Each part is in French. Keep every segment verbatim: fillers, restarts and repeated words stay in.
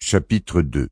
Chapitre deux.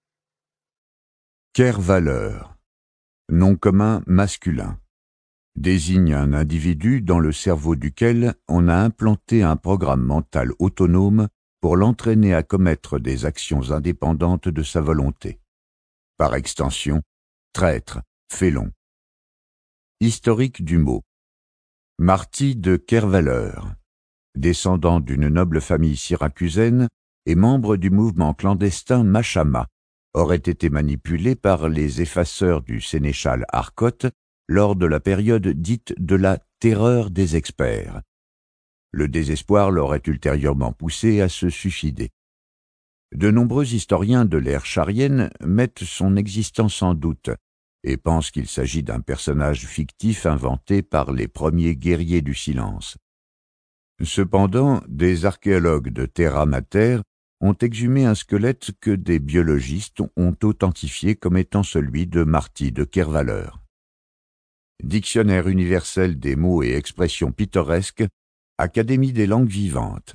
Kervaleur, nom commun masculin, désigne un individu dans le cerveau duquel on a implanté un programme mental autonome pour l'entraîner à commettre des actions indépendantes de sa volonté. Par extension, traître, félon. Historique du mot. Marty de Kervaleur, descendant d'une noble famille syracusaine et membre du mouvement clandestin Machama, aurait été manipulé par les effaceurs du sénéchal Arcot lors de la période dite de la « terreur des experts ». Le désespoir l'aurait ultérieurement poussé à se suicider. De nombreux historiens de l'ère charienne mettent son existence en doute et pensent qu'il s'agit d'un personnage fictif inventé par les premiers guerriers du silence. Cependant, des archéologues de Terra Mater ont exhumé un squelette que des biologistes ont authentifié comme étant celui de Marty de Kervaleur. Dictionnaire universel des mots et expressions pittoresques, Académie des langues vivantes.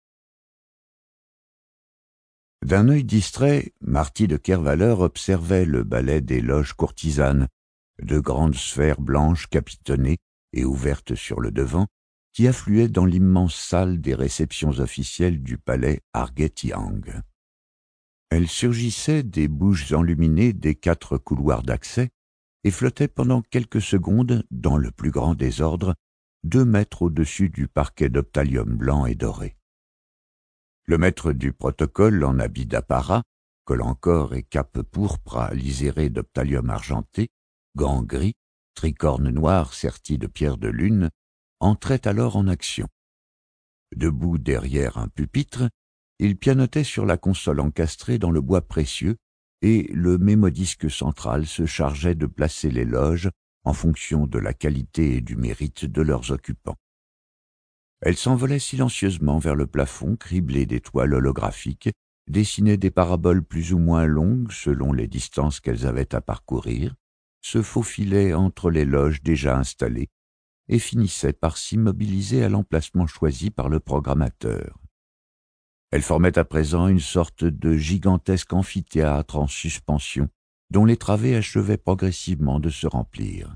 D'un œil distrait, Marty de Kervaleur observait le ballet des loges courtisanes, de grandes sphères blanches capitonnées et ouvertes sur le devant, qui affluaient dans l'immense salle des réceptions officielles du palais Arget-Yang. Elles surgissaient des bouches enluminées des quatre couloirs d'accès et flottaient pendant quelques secondes, dans le plus grand désordre, deux mètres au-dessus du parquet d'optalium blanc et doré. Le maître du protocole en habit d'apparat, col en corps et cape pourpre à liséré d'optalium argenté, gants gris, tricorne noir serti de pierres de lune, entrait alors en action. Debout derrière un pupitre, il pianotait sur la console encastrée dans le bois précieux et le mémodisque central se chargeait de placer les loges en fonction de la qualité et du mérite de leurs occupants. Elles s'envolaient silencieusement vers le plafond criblé d'étoiles holographiques, dessinaient des paraboles plus ou moins longues selon les distances qu'elles avaient à parcourir, se faufilaient entre les loges déjà installées et finissait par s'immobiliser à l'emplacement choisi par le programmateur. Elle formait à présent une sorte de gigantesque amphithéâtre en suspension, dont les travées achevaient progressivement de se remplir.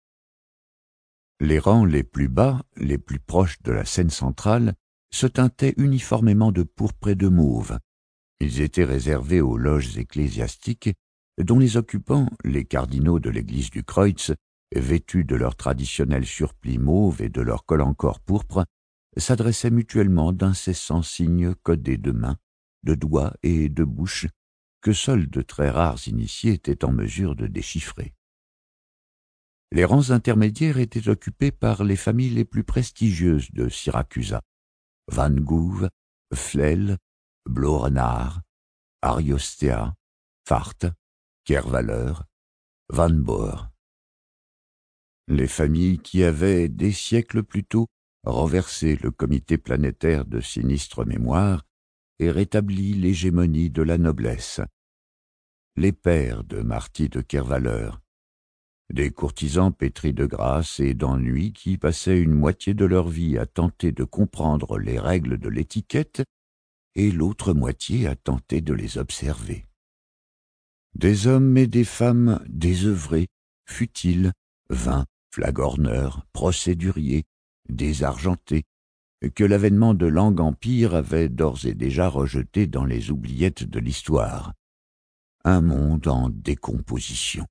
Les rangs les plus bas, les plus proches de la scène centrale, se teintaient uniformément de pourpre et de mauve. Ils étaient réservés aux loges ecclésiastiques, dont les occupants, les cardinaux de l'église du Kreutz, vêtus de leur traditionnel surplis mauve et de leur col-en-corps pourpre, s'adressaient mutuellement d'incessants signes codés de mains, de doigts et de bouche, que seuls de très rares initiés étaient en mesure de déchiffrer. Les rangs intermédiaires étaient occupés par les familles les plus prestigieuses de Syracusa: Van Gouw, Flel, Blorenaar, Ariostea, Fart, Kervaleur, Van Boer. Les familles qui avaient, des siècles plus tôt, renversé le comité planétaire de sinistre mémoire et rétabli l'hégémonie de la noblesse. Les pères de Marty de Kervaleur, des courtisans pétris de grâce et d'ennui qui passaient une moitié de leur vie à tenter de comprendre les règles de l'étiquette et l'autre moitié à tenter de les observer. Des hommes et des femmes désœuvrés, futiles, vains, flagorneurs, procéduriers, désargentés, que l'avènement de Lang-Empire avait d'ores et déjà rejetés dans les oubliettes de l'histoire. Un monde en décomposition.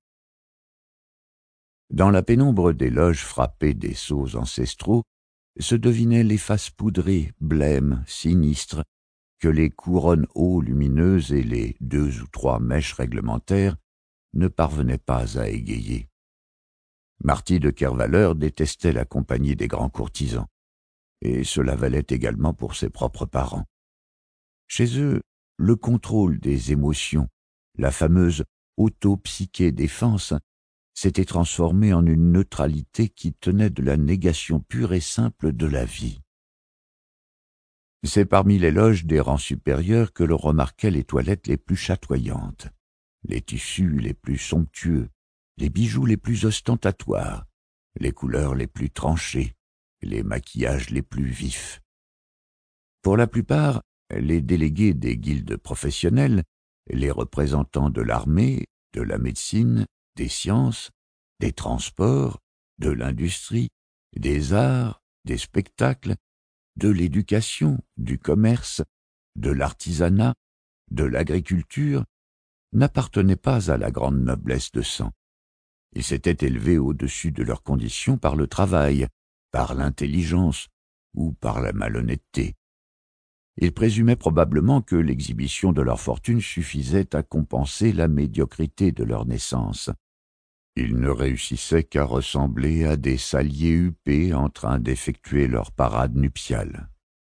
Dans la pénombre des loges frappées des sceaux ancestraux se devinaient les faces poudrées, blêmes, sinistres, que les couronnes hauts lumineuses et les deux ou trois mèches réglementaires ne parvenaient pas à égayer. Marty de Kervaleur détestait la compagnie des grands courtisans, et cela valait également pour ses propres parents. Chez eux, le contrôle des émotions, la fameuse auto-psyché-défense, s'était transformé en une neutralité qui tenait de la négation pure et simple de la vie. C'est parmi les loges des rangs supérieurs que l'on remarquait les toilettes les plus chatoyantes, les tissus les plus somptueux, les bijoux les plus ostentatoires, les couleurs les plus tranchées, les maquillages les plus vifs. Pour la plupart, les délégués des guildes professionnelles, les représentants de l'armée, de la médecine, des sciences, des transports, de l'industrie, des arts, des spectacles, de l'éducation, du commerce, de l'artisanat, de l'agriculture, n'appartenaient pas à la grande noblesse de sang. Ils s'étaient élevés au-dessus de leurs conditions par le travail, par l'intelligence ou par la malhonnêteté. Ils présumaient probablement que l'exhibition de leur fortune suffisait à compenser la médiocrité de leur naissance. Ils ne réussissaient qu'à ressembler à des saliers huppés en train d'effectuer leur parade nuptiale.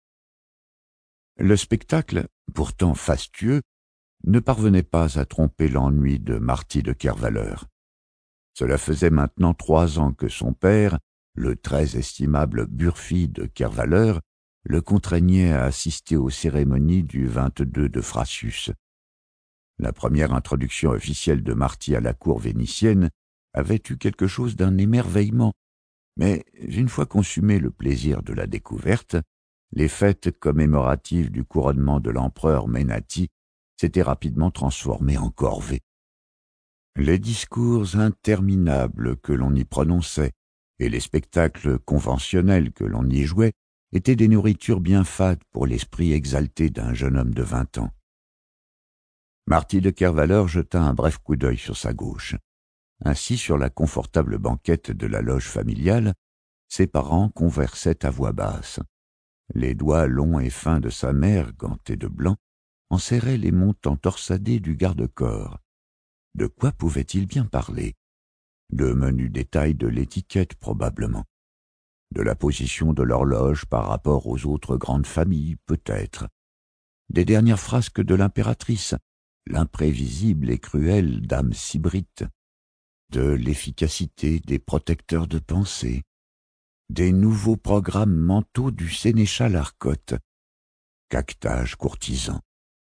Le spectacle, pourtant fastueux, ne parvenait pas à tromper l'ennui de Marty de Kervaleur. Cela faisait maintenant trois ans que son père, le très estimable Burfi de Kervaleur, le contraignait à assister aux cérémonies du vingt-deux de Frassus. La première introduction officielle de Marty à la cour vénitienne avait eu quelque chose d'un émerveillement, mais une fois consumé le plaisir de la découverte, les fêtes commémoratives du couronnement de l'empereur Ménati s'étaient rapidement transformées en corvées. Les discours interminables que l'on y prononçait et les spectacles conventionnels que l'on y jouait étaient des nourritures bien fades pour l'esprit exalté d'un jeune homme de vingt ans. Marty de Kervaleur jeta un bref coup d'œil sur sa gauche. Ainsi, sur la confortable banquette de la loge familiale, ses parents conversaient à voix basse. Les doigts longs et fins de sa mère, gantés de blanc, enserraient les montants torsadés du garde-corps. De quoi pouvait-il bien parler? De menus détails de l'étiquette, probablement. De la position de l'horloge par rapport aux autres grandes familles, peut-être. Des dernières frasques de l'impératrice, l'imprévisible et cruelle dame Sybrite. De l'efficacité des protecteurs de pensée. Des nouveaux programmes mentaux du sénéchal Arcotte. Caquetage courtisan.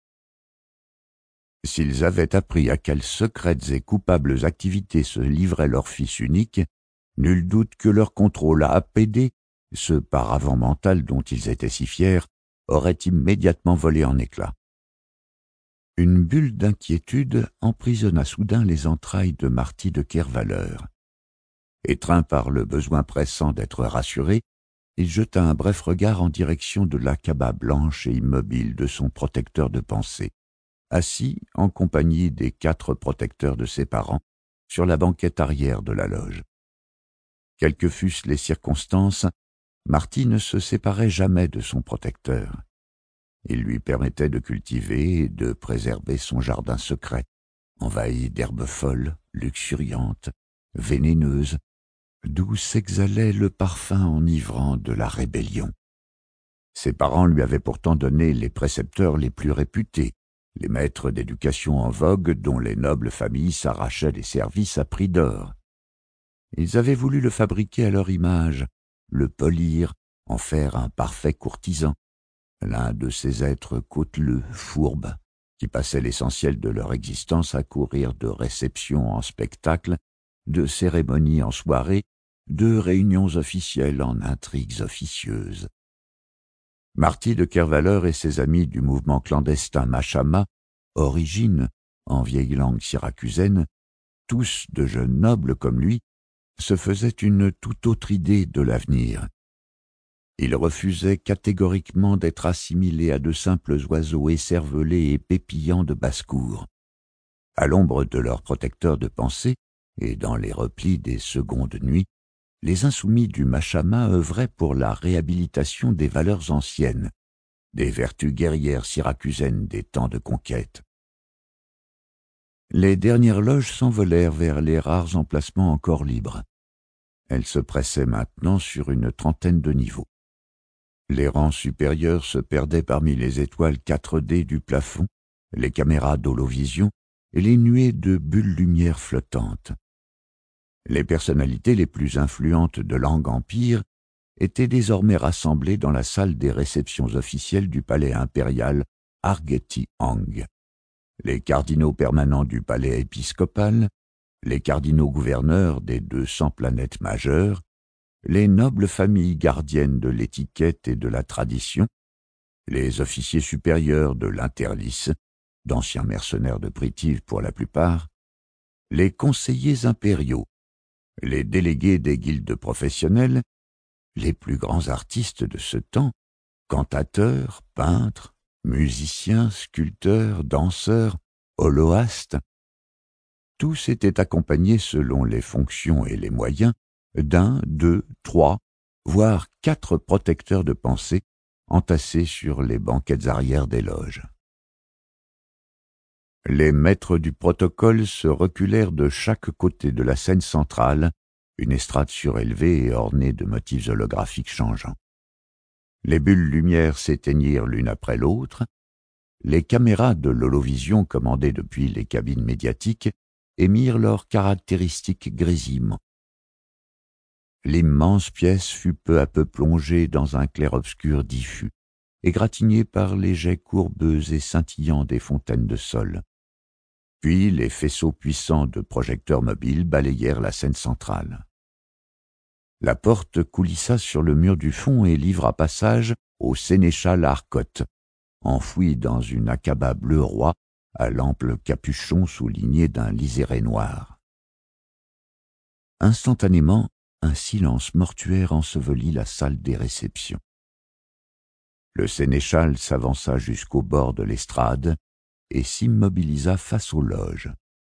S'ils avaient appris à quelles secrètes et coupables activités se livrait leur fils unique, nul doute que leur contrôle à A P D, ce paravent mental dont ils étaient si fiers, aurait immédiatement volé en éclats. Une bulle d'inquiétude emprisonna soudain les entrailles de Marty de Kervaleur. Étreint par le besoin pressant d'être rassuré, il jeta un bref regard en direction de l'acaba blanche et immobile de son protecteur de pensée, assis en compagnie des quatre protecteurs de ses parents sur la banquette arrière de la loge. Quelles que fussent les circonstances, Marty ne se séparait jamais de son protecteur. Il lui permettait de cultiver et de préserver son jardin secret, envahi d'herbes folles, luxuriantes, vénéneuses, d'où s'exhalait le parfum enivrant de la rébellion. Ses parents lui avaient pourtant donné les précepteurs les plus réputés, les maîtres d'éducation en vogue dont les nobles familles s'arrachaient des services à prix d'or. Ils avaient voulu le fabriquer à leur image, le polir, en faire un parfait courtisan, l'un de ces êtres côteleux, fourbes, qui passaient l'essentiel de leur existence à courir de réception en spectacle, de cérémonie en soirée, de réunions officielles en intrigues officieuses. Marty de Kervaleur et ses amis du mouvement clandestin Machama, Origine, en vieille langue syracusaine, tous de jeunes nobles comme lui, se faisaient une toute autre idée de l'avenir. Ils refusaient catégoriquement d'être assimilés à de simples oiseaux écervelés et pépillants de basse-cour. À l'ombre de leurs protecteurs de pensée, et dans les replis des secondes nuits, les insoumis du Machama œuvraient pour la réhabilitation des valeurs anciennes, des vertus guerrières syracusaines des temps de conquête. Les dernières loges s'envolèrent vers les rares emplacements encore libres. Elles se pressaient maintenant sur une trentaine de niveaux. Les rangs supérieurs se perdaient parmi les étoiles quatre D du plafond, les caméras d'holovision et les nuées de bulles lumière flottantes. Les personnalités les plus influentes de l'Ang-Empire étaient désormais rassemblées dans la salle des réceptions officielles du palais impérial Argeti-Ang. Les cardinaux permanents du palais épiscopal, les cardinaux gouverneurs des deux cents planètes majeures, les nobles familles gardiennes de l'étiquette et de la tradition, les officiers supérieurs de l'Interlice, d'anciens mercenaires de Pritive pour la plupart, les conseillers impériaux, les délégués des guildes professionnelles, les plus grands artistes de ce temps, cantateurs, peintres, musiciens, sculpteurs, danseurs, holoastes, tous étaient accompagnés selon les fonctions et les moyens d'un, deux, trois, voire quatre protecteurs de pensée entassés sur les banquettes arrière des loges. Les maîtres du protocole se reculèrent de chaque côté de la scène centrale, une estrade surélevée et ornée de motifs holographiques changeants. Les bulles lumière s'éteignirent l'une après l'autre, les caméras de l'holovision commandées depuis les cabines médiatiques émirent leur caractéristique grésillement. L'immense pièce fut peu à peu plongée dans un clair-obscur diffus, égratignée par les jets courbeux et scintillants des fontaines de sol. Puis les faisceaux puissants de projecteurs mobiles balayèrent la scène centrale. La porte coulissa sur le mur du fond et livra passage au sénéchal Arcotte, enfoui dans une akaba bleu roi à l'ample capuchon souligné d'un liseré noir. Instantanément, un silence mortuaire ensevelit la salle des réceptions. Le sénéchal s'avança jusqu'au bord de l'estrade et s'immobilisa face aux loges.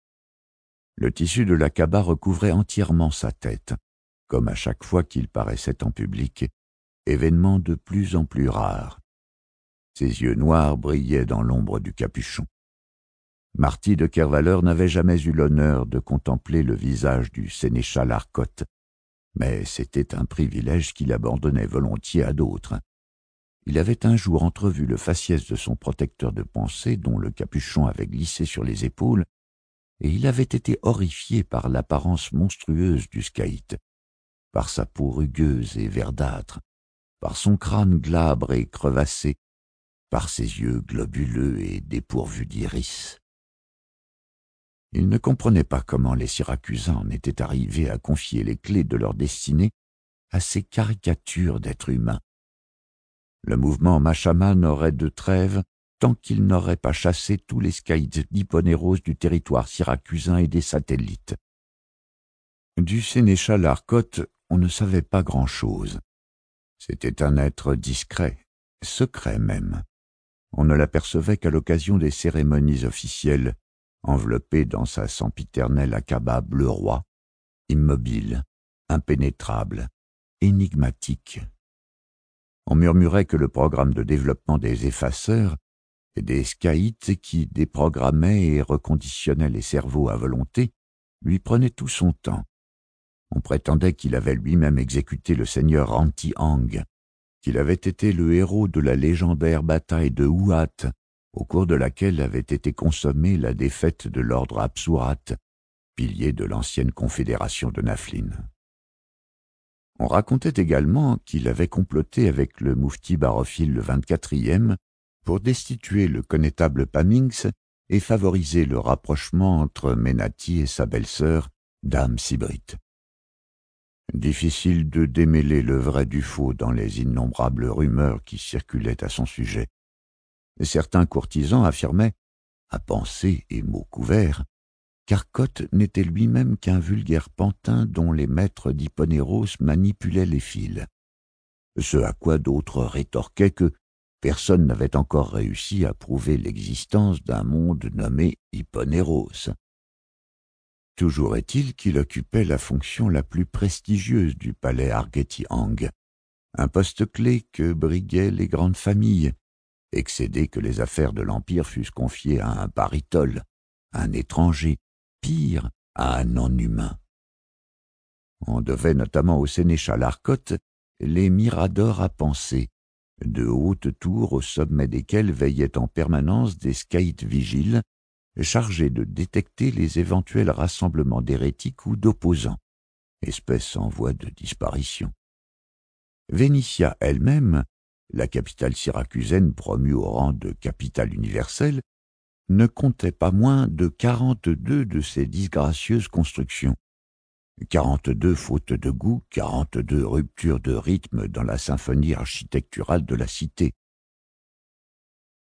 Le tissu de l'akaba recouvrait entièrement sa tête, comme à chaque fois qu'il paraissait en public, événement de plus en plus rare. Ses yeux noirs brillaient dans l'ombre du capuchon. Marty de Kervaleur n'avait jamais eu l'honneur de contempler le visage du sénéchal Arcotte, mais c'était un privilège qu'il abandonnait volontiers à d'autres. Il avait un jour entrevu le faciès de son protecteur de pensée dont le capuchon avait glissé sur les épaules, et il avait été horrifié par l'apparence monstrueuse du scaïte, par sa peau rugueuse et verdâtre, par son crâne glabre et crevassé, par ses yeux globuleux et dépourvus d'iris. Il ne comprenait pas comment les Syracusans en étaient arrivés à confier les clés de leur destinée à ces caricatures d'êtres humains. Le mouvement Machaman n'aurait de trêve tant qu'il n'aurait pas chassé tous les scaïtes d'Hipponéros du territoire syracusain et des satellites. Du sénéchal Arcotte, on ne savait pas grand-chose. C'était un être discret, secret même. On ne l'apercevait qu'à l'occasion des cérémonies officielles, enveloppé dans sa sempiternelle akaba bleu roi, immobile, impénétrable, énigmatique. On murmurait que le programme de développement des effaceurs et des scaïtes qui déprogrammaient et reconditionnaient les cerveaux à volonté lui prenait tout son temps. On prétendait qu'il avait lui-même exécuté le seigneur Anti-Hang, qu'il avait été le héros de la légendaire bataille de Huat, au cours de laquelle avait été consommée la défaite de l'ordre Apsurat, pilier de l'ancienne confédération de Naflin. On racontait également qu'il avait comploté avec le moufti Barophile le vingt-quatrième pour destituer le connétable Paminx et favoriser le rapprochement entre Ménati et sa belle-sœur, Dame Sibrite. Difficile de démêler le vrai du faux dans les innombrables rumeurs qui circulaient à son sujet. Certains courtisans affirmaient, à pensée et mots couverts, qu'Arcotte n'était lui-même qu'un vulgaire pantin dont les maîtres d'Hipponéros manipulaient les fils. Ce à quoi d'autres rétorquaient que personne n'avait encore réussi à prouver l'existence d'un monde nommé Hipponéros. Toujours est-il qu'il occupait la fonction la plus prestigieuse du palais Argeti-Hang, un poste clé que briguaient les grandes familles, excédé que les affaires de l'Empire fussent confiées à un barytole, un étranger, pire, à un non-humain. On devait notamment au sénéchal Arcotte les miradors à penser, de hautes tours au sommet desquelles veillaient en permanence des scaïtes vigiles, chargés de détecter les éventuels rassemblements d'hérétiques ou d'opposants, espèces en voie de disparition. Vénitia elle-même, la capitale syracusaine promue au rang de capitale universelle, ne comptait pas moins de quarante-deux de ces disgracieuses constructions. Quarante-deux fautes de goût, quarante-deux ruptures de rythme dans la symphonie architecturale de la cité.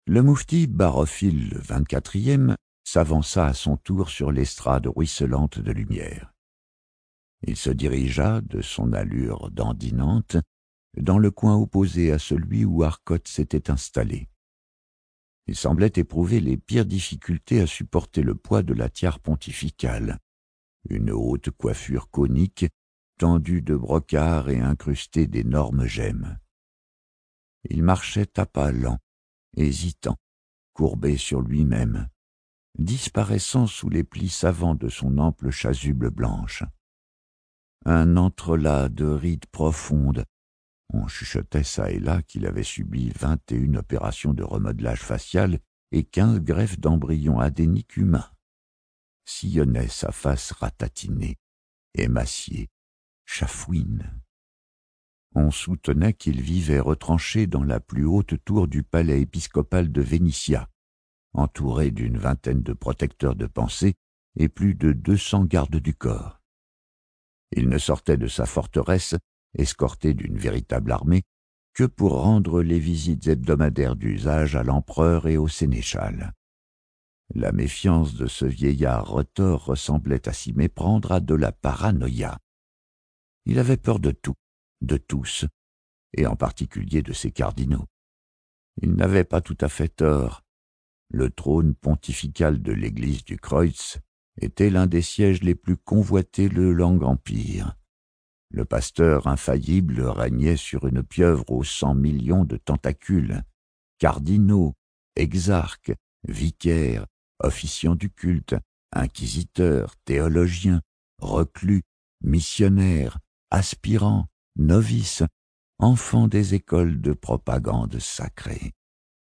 Le moufti Barophile le vingt-quatrième s'avança à son tour sur l'estrade ruisselante de lumière. Il se dirigea, de son allure dandinante, dans le coin opposé à celui où Arcote s'était installé. Il semblait éprouver les pires difficultés à supporter le poids de la tiare pontificale, une haute coiffure conique, tendue de brocart et incrustée d'énormes gemmes. Il marchait à pas lents, hésitant, courbé sur lui-même, disparaissant sous les plis savants de son ample chasuble blanche. Un entrelac de rides profondes. On chuchotait çà et là qu'il avait subi vingt et une opérations de remodelage facial et quinze greffes d'embryons adéniques humains. Sillonnait sa face ratatinée, émaciée, chafouine. On soutenait qu'il vivait retranché dans la plus haute tour du palais épiscopal de Vénitia, entouré d'une vingtaine de protecteurs de pensée et plus de deux cents gardes du corps. Il ne sortait de sa forteresse, escorté d'une véritable armée, que pour rendre les visites hebdomadaires d'usage à l'empereur et au sénéchal. La méfiance de ce vieillard retors ressemblait à s'y méprendre à de la paranoïa. Il avait peur de tout, de tous, et en particulier de ses cardinaux. Il n'avait pas tout à fait tort. Le trône pontifical de l'église du Kreuz était l'un des sièges les plus convoités de Lang-Empire. Le pasteur infaillible régnait sur une pieuvre aux cent millions de tentacules. Cardinaux, exarques, vicaires, officiants du culte, inquisiteurs, théologiens, reclus, missionnaires, aspirants, novices, enfants des écoles de propagande sacrée.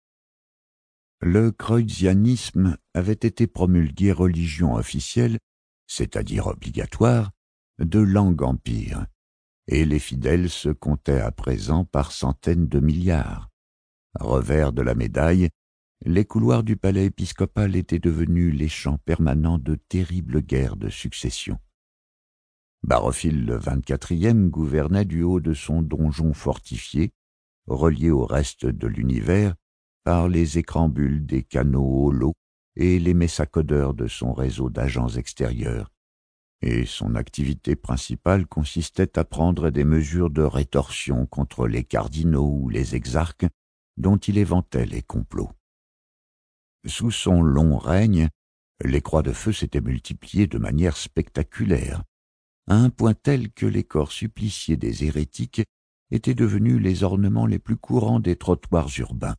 Le kreuzianisme avait été promulgué religion officielle, c'est-à-dire obligatoire, de Lang-Empire, et les fidèles se comptaient à présent par centaines de milliards. Revers de la médaille, les couloirs du palais épiscopal étaient devenus les champs permanents de terribles guerres de succession. Barophile le vingt-quatrième gouvernait du haut de son donjon fortifié, relié au reste de l'univers par les écrambules des canaux holos et les messacodeurs de son réseau d'agents extérieurs, et son activité principale consistait à prendre des mesures de rétorsion contre les cardinaux ou les exarques dont il éventait les complots. Sous son long règne, les croix de feu s'étaient multipliées de manière spectaculaire, à un point tel que les corps suppliciés des hérétiques étaient devenus les ornements les plus courants des trottoirs urbains.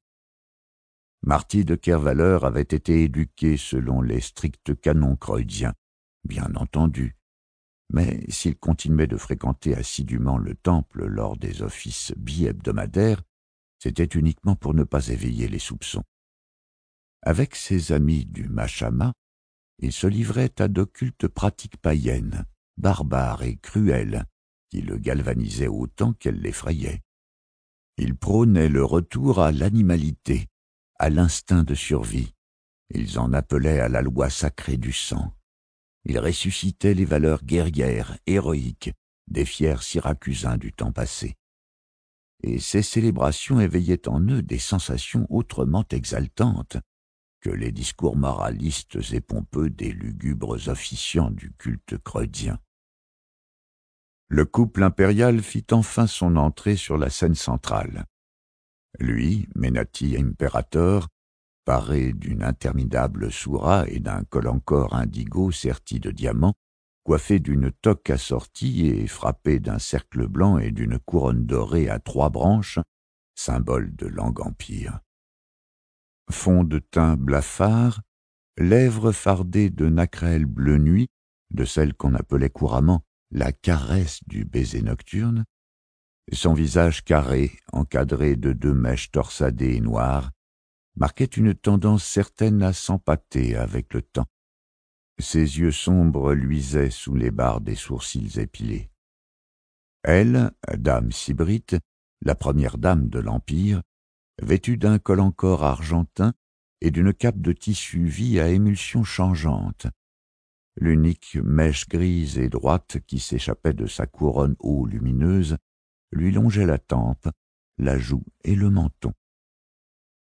Marty de Kervaleur avait été éduqué selon les stricts canons creuziens, bien entendu, mais s'il continuait de fréquenter assidûment le temple lors des offices bi-hebdomadaires, c'était uniquement pour ne pas éveiller les soupçons. Avec ses amis du Machama, il se livrait à d'occultes pratiques païennes, barbares et cruelles, qui le galvanisaient autant qu'elles l'effrayaient. Il prônait le retour à l'animalité, à l'instinct de survie. Ils en appelaient à la loi sacrée du sang. Il ressuscitait les valeurs guerrières, héroïques, des fiers Syracusins du temps passé. Et ces célébrations éveillaient en eux des sensations autrement exaltantes que les discours moralistes et pompeux des lugubres officiants du culte creuzien. Le couple impérial fit enfin son entrée sur la scène centrale. Lui, Menati Imperator, paré d'une interminable soura et d'un col-en-corps indigo serti de diamants, coiffé d'une toque assortie et frappé d'un cercle blanc et d'une couronne dorée à trois branches, symbole de Lang-Empire. Fond de teint blafard, lèvres fardées de nacrelles bleu nuit, de celle qu'on appelait couramment la caresse du baiser nocturne, son visage carré, encadré de deux mèches torsadées et noires, marquait une tendance certaine à s'empâter avec le temps. Ses yeux sombres luisaient sous les barres des sourcils épilés. Elle, dame Sybrite, la première dame de l'Empire, vêtue d'un col-en-corps argentin et d'une cape de tissu vie à émulsion changeante. L'unique mèche grise et droite qui s'échappait de sa couronne haut lumineuse lui longeait la tempe, la joue et le menton.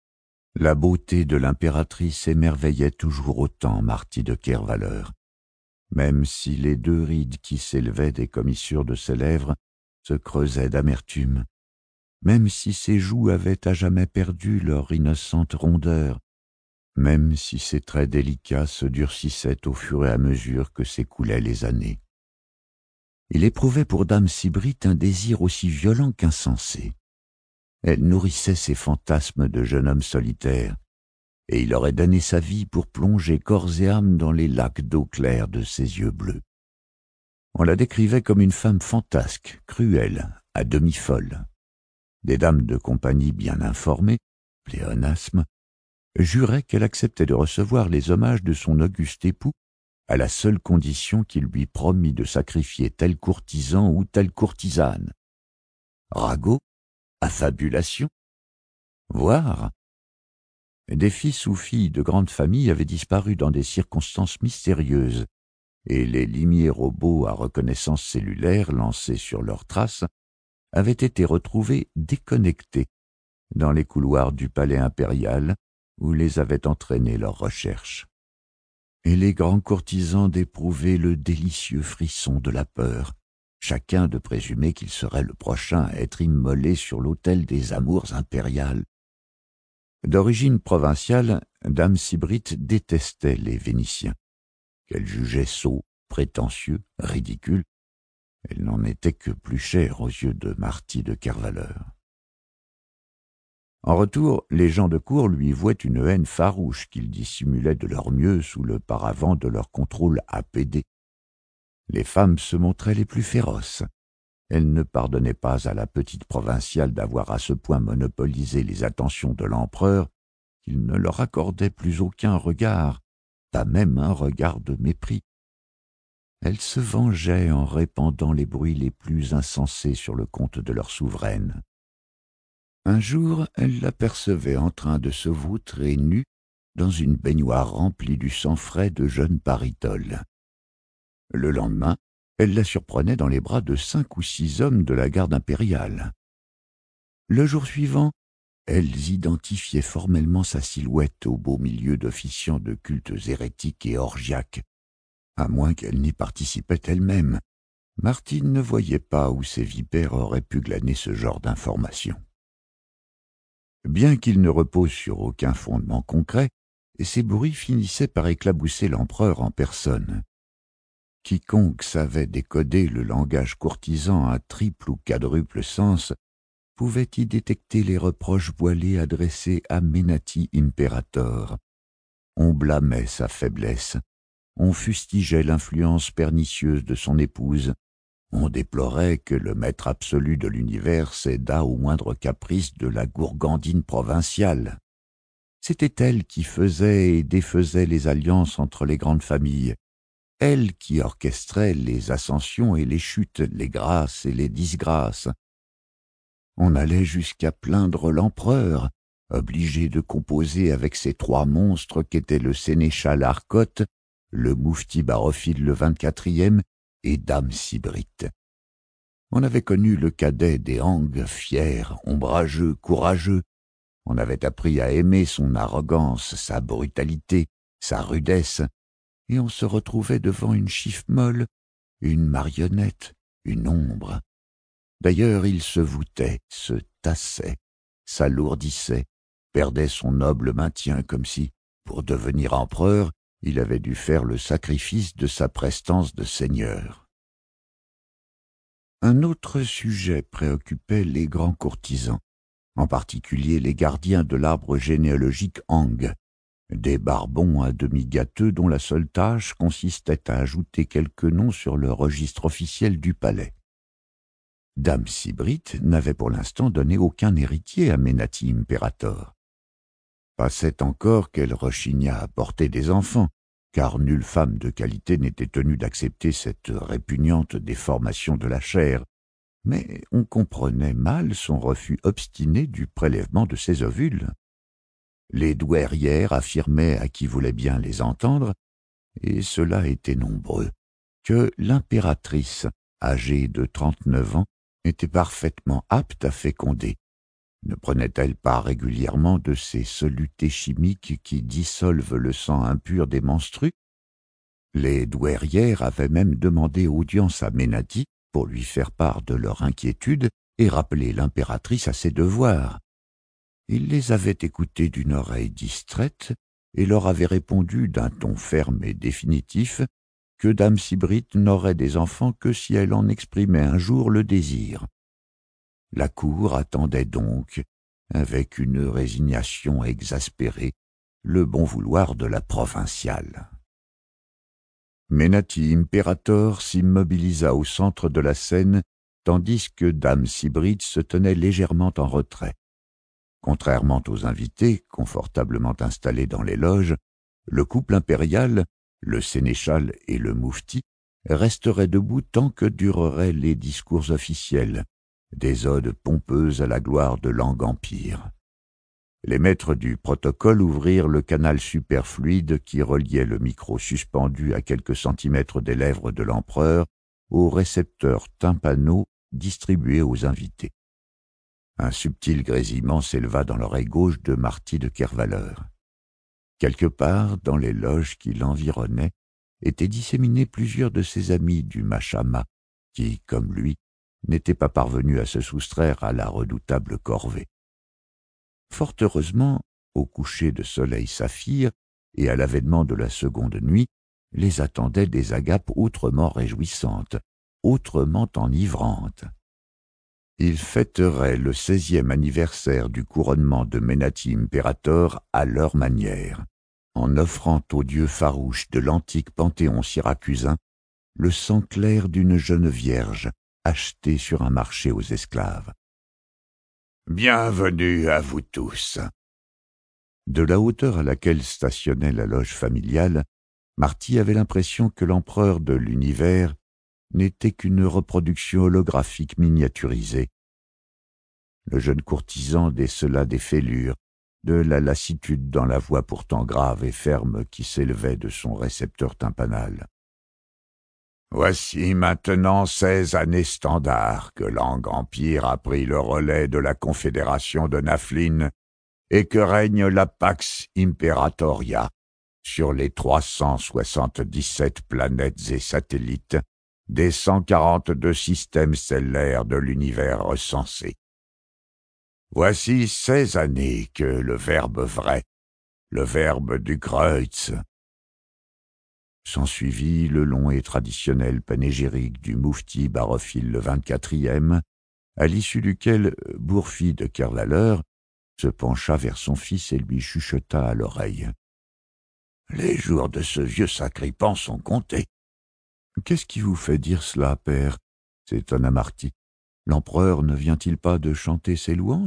La beauté de l'impératrice émerveillait toujours autant Marty de Kervaleur, même si les deux rides qui s'élevaient des commissures de ses lèvres se creusaient d'amertume, même si ses joues avaient à jamais perdu leur innocente rondeur, même si ses traits délicats se durcissaient au fur et à mesure que s'écoulaient les années. Il éprouvait pour dame Sibrit un désir aussi violent qu'insensé. Elle nourrissait ses fantasmes de jeune homme solitaire, et il aurait donné sa vie pour plonger corps et âme dans les lacs d'eau claire de ses yeux bleus. On la décrivait comme une femme fantasque, cruelle, à demi folle. Des dames de compagnie bien informées, pléonasme, juraient qu'elle acceptait de recevoir les hommages de son auguste époux à la seule condition qu'il lui promît de sacrifier tel courtisan ou telle courtisane. Ragot, affabulation, voire des fils ou filles de grande famille avaient disparu dans des circonstances mystérieuses, et les limiers robots à reconnaissance cellulaire lancés sur leurs traces avaient été retrouvés déconnectés dans les couloirs du palais impérial où les avaient entraînés leurs recherches. Et les grands courtisans d'éprouver le délicieux frisson de la peur, chacun de présumer qu'il serait le prochain à être immolé sur l'autel des amours impériales. D'origine provinciale, dame Sibrit détestait les Vénitiens, qu'elle jugeait sots, prétentieux, ridicules. Elle n'en était que plus chère aux yeux de Marty de Kervaleur. En retour, les gens de cour lui vouaient une haine farouche qu'ils dissimulaient de leur mieux sous le paravent de leur contrôle A P D. Les femmes se montraient les plus féroces. Elles ne pardonnaient pas à la petite provinciale d'avoir à ce point monopolisé les attentions de l'empereur qu'il ne leur accordait plus aucun regard, pas même un regard de mépris. Elles se vengeaient en répandant les bruits les plus insensés sur le compte de leur souveraine. Un jour, elle l'apercevait en train de se vautrer nue dans une baignoire remplie du sang frais de jeunes paritoles. Le lendemain, elle la surprenait dans les bras de cinq ou six hommes de la garde impériale. Le jour suivant, elles identifiaient formellement sa silhouette au beau milieu d'officiants de cultes hérétiques et orgiaques, à moins qu'elle n'y participait elle-même. Martine ne voyait pas où ces vipères auraient pu glaner ce genre d'informations. Bien qu'ils ne reposent sur aucun fondement concret, ces bruits finissaient par éclabousser l'empereur en personne. Quiconque savait décoder le langage courtisan à triple ou quadruple sens pouvait y détecter les reproches voilés adressés à Menati Imperator. On blâmait sa faiblesse, on fustigeait l'influence pernicieuse de son épouse, on déplorait que le maître absolu de l'univers cédât au moindre caprice de la gourgandine provinciale. C'était elle qui faisait et défaisait les alliances entre les grandes familles, elle qui orchestrait les ascensions et les chutes, les grâces et les disgrâces. On allait jusqu'à plaindre l'empereur, obligé de composer avec ces trois monstres qu'étaient le sénéchal Arcote, le moufti Barophile le vingt-quatrième et dame Sibrit. On avait connu le cadet des Hang, fier, ombrageux, courageux. On avait appris à aimer son arrogance, sa brutalité, sa rudesse, et on se retrouvait devant une chiffe molle, une marionnette, une ombre. D'ailleurs, il se voûtait, se tassait, s'alourdissait, perdait son noble maintien comme si, pour devenir empereur, il avait dû faire le sacrifice de sa prestance de seigneur. Un autre sujet préoccupait les grands courtisans, en particulier les gardiens de l'arbre généalogique Hang, des barbons à demi gâteux dont la seule tâche consistait à ajouter quelques noms sur le registre officiel du palais. Dame Sibrit n'avait pour l'instant donné aucun héritier à Menati Imperator. Passait encore qu'elle rechigna à porter des enfants, car nulle femme de qualité n'était tenue d'accepter cette répugnante déformation de la chair, mais on comprenait mal son refus obstiné du prélèvement de ses ovules. Les douairières affirmaient à qui voulait bien les entendre, et cela était nombreux, que l'impératrice, âgée de trente-neuf ans, était parfaitement apte à féconder, Ne prenait-elle pas régulièrement de ces solutés chimiques qui dissolvent le sang impur des menstrues? Les douairières avaient même demandé audience à Ménati pour lui faire part de leur inquiétude et rappeler l'impératrice à ses devoirs. Il les avait écoutées d'une oreille distraite et leur avait répondu d'un ton ferme et définitif que dame Sibrite n'aurait des enfants que si elle en exprimait un jour le désir. La cour attendait donc, avec une résignation exaspérée, le bon vouloir de la provinciale. Ménati Imperator s'immobilisa au centre de la scène, tandis que dame Sibrite se tenait légèrement en retrait. Contrairement aux invités, confortablement installés dans les loges, le couple impérial, le sénéchal et le moufti, resterait debout tant que dureraient les discours officiels, des odes pompeuses à la gloire de l'Ang-Empire. Les maîtres du protocole ouvrirent le canal superfluide qui reliait le micro suspendu à quelques centimètres des lèvres de l'empereur aux récepteurs tympanaux distribués aux invités. Un subtil grésillement s'éleva dans l'oreille gauche de Marty de Kervaleur. Quelque part, dans les loges qui l'environnaient, étaient disséminés plusieurs de ses amis du Machama, qui, comme lui, n'étaient pas parvenus à se soustraire à la redoutable corvée. Fort heureusement, au coucher de soleil saphir et à l'avènement de la seconde nuit, les attendaient des agapes autrement réjouissantes, autrement enivrantes. Ils fêteraient le seizième anniversaire du couronnement de Ménati Imperator à leur manière, en offrant au dieu farouche de l'antique panthéon syracusain le sang clair d'une jeune vierge achetée sur un marché aux esclaves. Bienvenue à vous tous. De la hauteur à laquelle stationnait la loge familiale, Marty avait l'impression que l'empereur de l'univers n'était qu'une reproduction holographique miniaturisée. Le jeune courtisan décela des fêlures, de la lassitude dans la voix pourtant grave et ferme qui s'élevait de son récepteur tympanal. Voici maintenant seize années standards que l'Ang-Empire a pris le relais de la confédération de Naflin et que règne la Pax Imperatoria sur les trois cent soixante-dix-sept planètes et satellites des cent quarante-deux systèmes stellaires de l'univers recensé. Voici seize années que le verbe vrai, le verbe du Kreuz. S'ensuivit le long et traditionnel panégyrique du moufti Barophile le vingt-quatrième, à l'issue duquel Bourfi de Kervaleur se pencha vers son fils et lui chuchota à l'oreille. « Les jours de ce vieux sacripant sont comptés. »« Qu'est-ce qui vous fait dire cela, père ?» s'étonna Marty. « L'empereur ne vient-il pas de chanter ses louanges ?»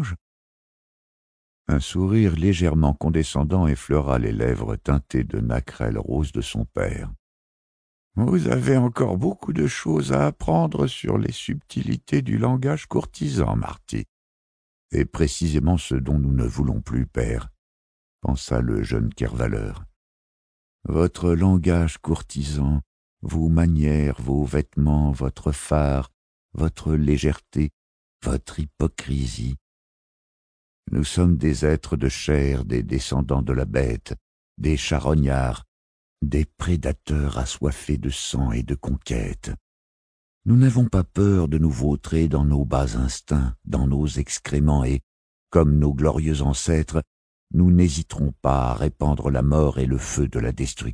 Un sourire légèrement condescendant effleura les lèvres teintées de nacrelle rose de son père. « Vous avez encore beaucoup de choses à apprendre sur les subtilités du langage courtisan, Marty. Et précisément ce dont nous ne voulons plus, père, » pensa le jeune Kervaleur. « Votre langage courtisan, vos manières, vos vêtements, votre phare, votre légèreté, votre hypocrisie. Nous sommes des êtres de chair, des descendants de la bête, des charognards, des prédateurs assoiffés de sang et de conquête. Nous n'avons pas peur de nous vautrer dans nos bas instincts, dans nos excréments et, comme nos glorieux ancêtres, nous n'hésiterons pas à répandre la mort et le feu de la destruction. »«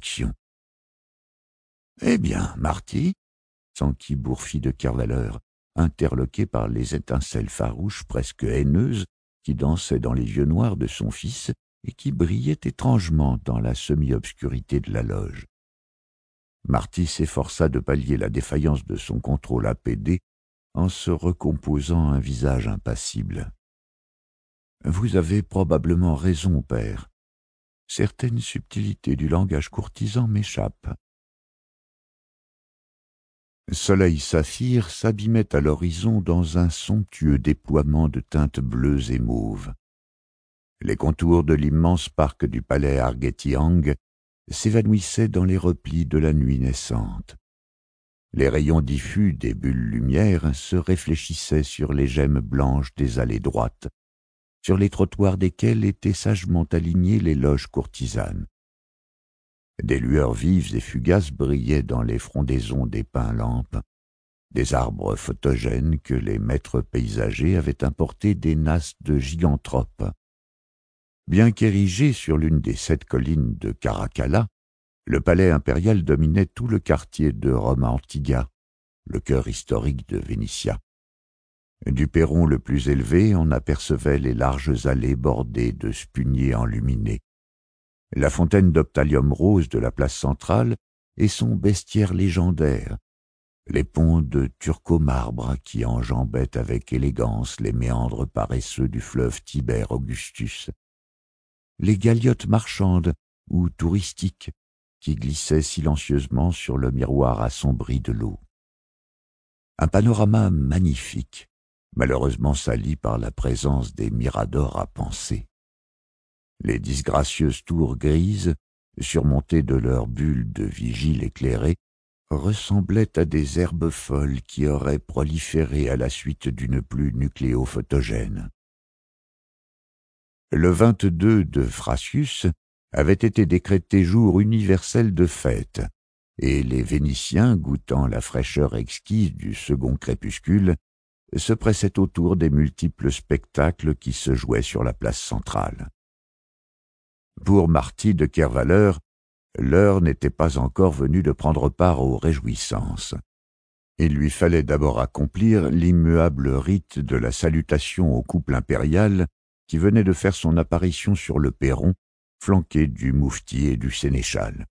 Eh bien, Marty, » s'enquit Bourfi de Kervaleur, interloqué par les étincelles farouches presque haineuses qui dansaient dans les yeux noirs de son fils et qui brillaient étrangement dans la semi-obscurité de la loge. Marty s'efforça de pallier la défaillance de son contrôle apédé en se recomposant un visage impassible. « Vous avez probablement raison, père. Certaines subtilités du langage courtisan m'échappent. » Soleil saphir s'abîmait à l'horizon dans un somptueux déploiement de teintes bleues et mauves. Les contours de l'immense parc du palais Argetiang s'évanouissaient dans les replis de la nuit naissante. Les rayons diffus des bulles lumière se réfléchissaient sur les gemmes blanches des allées droites, sur les trottoirs desquels étaient sagement alignées les loges courtisanes. Des lueurs vives et fugaces brillaient dans les frondaisons des pins-lampes, des arbres photogènes que les maîtres paysagers avaient importés des Nasses de Giganthrope. Bien qu'érigé sur l'une des sept collines de Caracalla, le palais impérial dominait tout le quartier de Roma Antiga, le cœur historique de Vénitia. Du perron le plus élevé, on apercevait les larges allées bordées de spuniers enluminés, la fontaine d'Optalium rose de la place centrale et son bestiaire légendaire, les ponts de turco-marbre qui enjambaient avec élégance les méandres paresseux du fleuve Tiber Augustus, les galiotes marchandes ou touristiques qui glissaient silencieusement sur le miroir assombri de l'eau. Un panorama magnifique, malheureusement sali par la présence des miradors à panser. Les disgracieuses tours grises, surmontées de leurs bulles de vigile éclairées, ressemblaient à des herbes folles qui auraient proliféré à la suite d'une pluie nucléophotogène. Le vingt-deux de Frasius avait été décrété jour universel de fête, et les Vénitiens, goûtant la fraîcheur exquise du second crépuscule, se pressaient autour des multiples spectacles qui se jouaient sur la place centrale. Pour Marty de Kervaleur, l'heure n'était pas encore venue de prendre part aux réjouissances. Il lui fallait d'abord accomplir l'immuable rite de la salutation au couple impérial qui venait de faire son apparition sur le perron, flanqué du moufti et du sénéchal.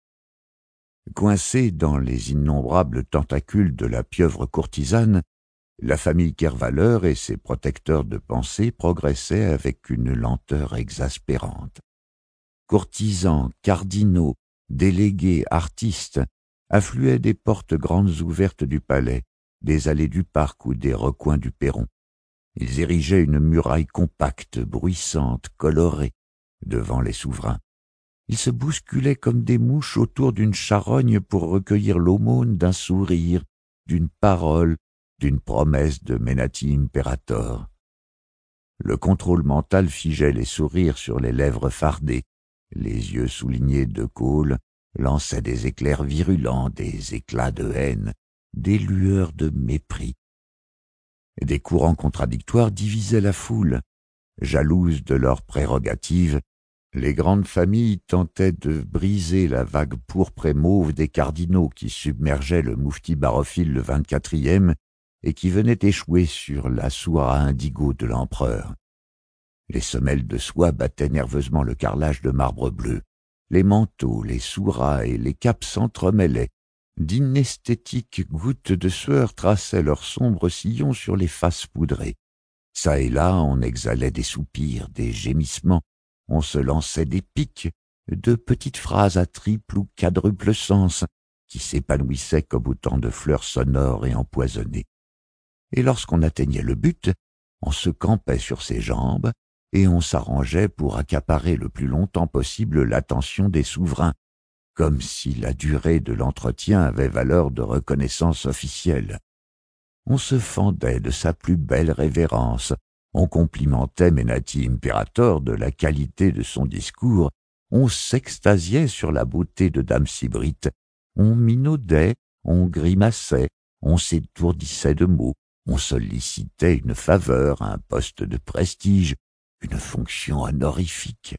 Coincée dans les innombrables tentacules de la pieuvre courtisane, la famille Kervaleur et ses protecteurs de pensée progressaient avec une lenteur exaspérante. Courtisans, cardinaux, délégués, artistes affluaient des portes grandes ouvertes du palais, des allées du parc ou des recoins du perron. Ils érigeaient une muraille compacte, bruissante, colorée, devant les souverains. Ils se bousculaient comme des mouches autour d'une charogne pour recueillir l'aumône d'un sourire, d'une parole, d'une promesse de Menati Imperator. Le contrôle mental figeait les sourires sur les lèvres fardées, les yeux soulignés de colle lançaient des éclairs virulents, des éclats de haine, des lueurs de mépris. Des courants contradictoires divisaient la foule. Jalouses de leurs prérogatives, les grandes familles tentaient de briser la vague pourpre et mauve des cardinaux qui submergeaient le moufti barophile le vingt-quatrième et qui venait échouer sur la soura indigo de l'empereur. Les semelles de soie battaient nerveusement le carrelage de marbre bleu. Les manteaux, les souras et les capes s'entremêlaient. D'inesthétiques gouttes de sueur traçaient leurs sombres sillons sur les faces poudrées. Ça et là, on exhalait des soupirs, des gémissements, on se lançait des piques, de petites phrases à triple ou quadruple sens, qui s'épanouissaient comme autant de fleurs sonores et empoisonnées. Et lorsqu'on atteignait le but, on se campait sur ses jambes, et on s'arrangeait pour accaparer le plus longtemps possible l'attention des souverains, comme si la durée de l'entretien avait valeur de reconnaissance officielle. On se fendait de sa plus belle révérence, on complimentait Menati Imperator de la qualité de son discours, on s'extasiait sur la beauté de Dame Sybrite, on minaudait, on grimaçait, on s'étourdissait de mots, on sollicitait une faveur, un poste de prestige, une fonction honorifique.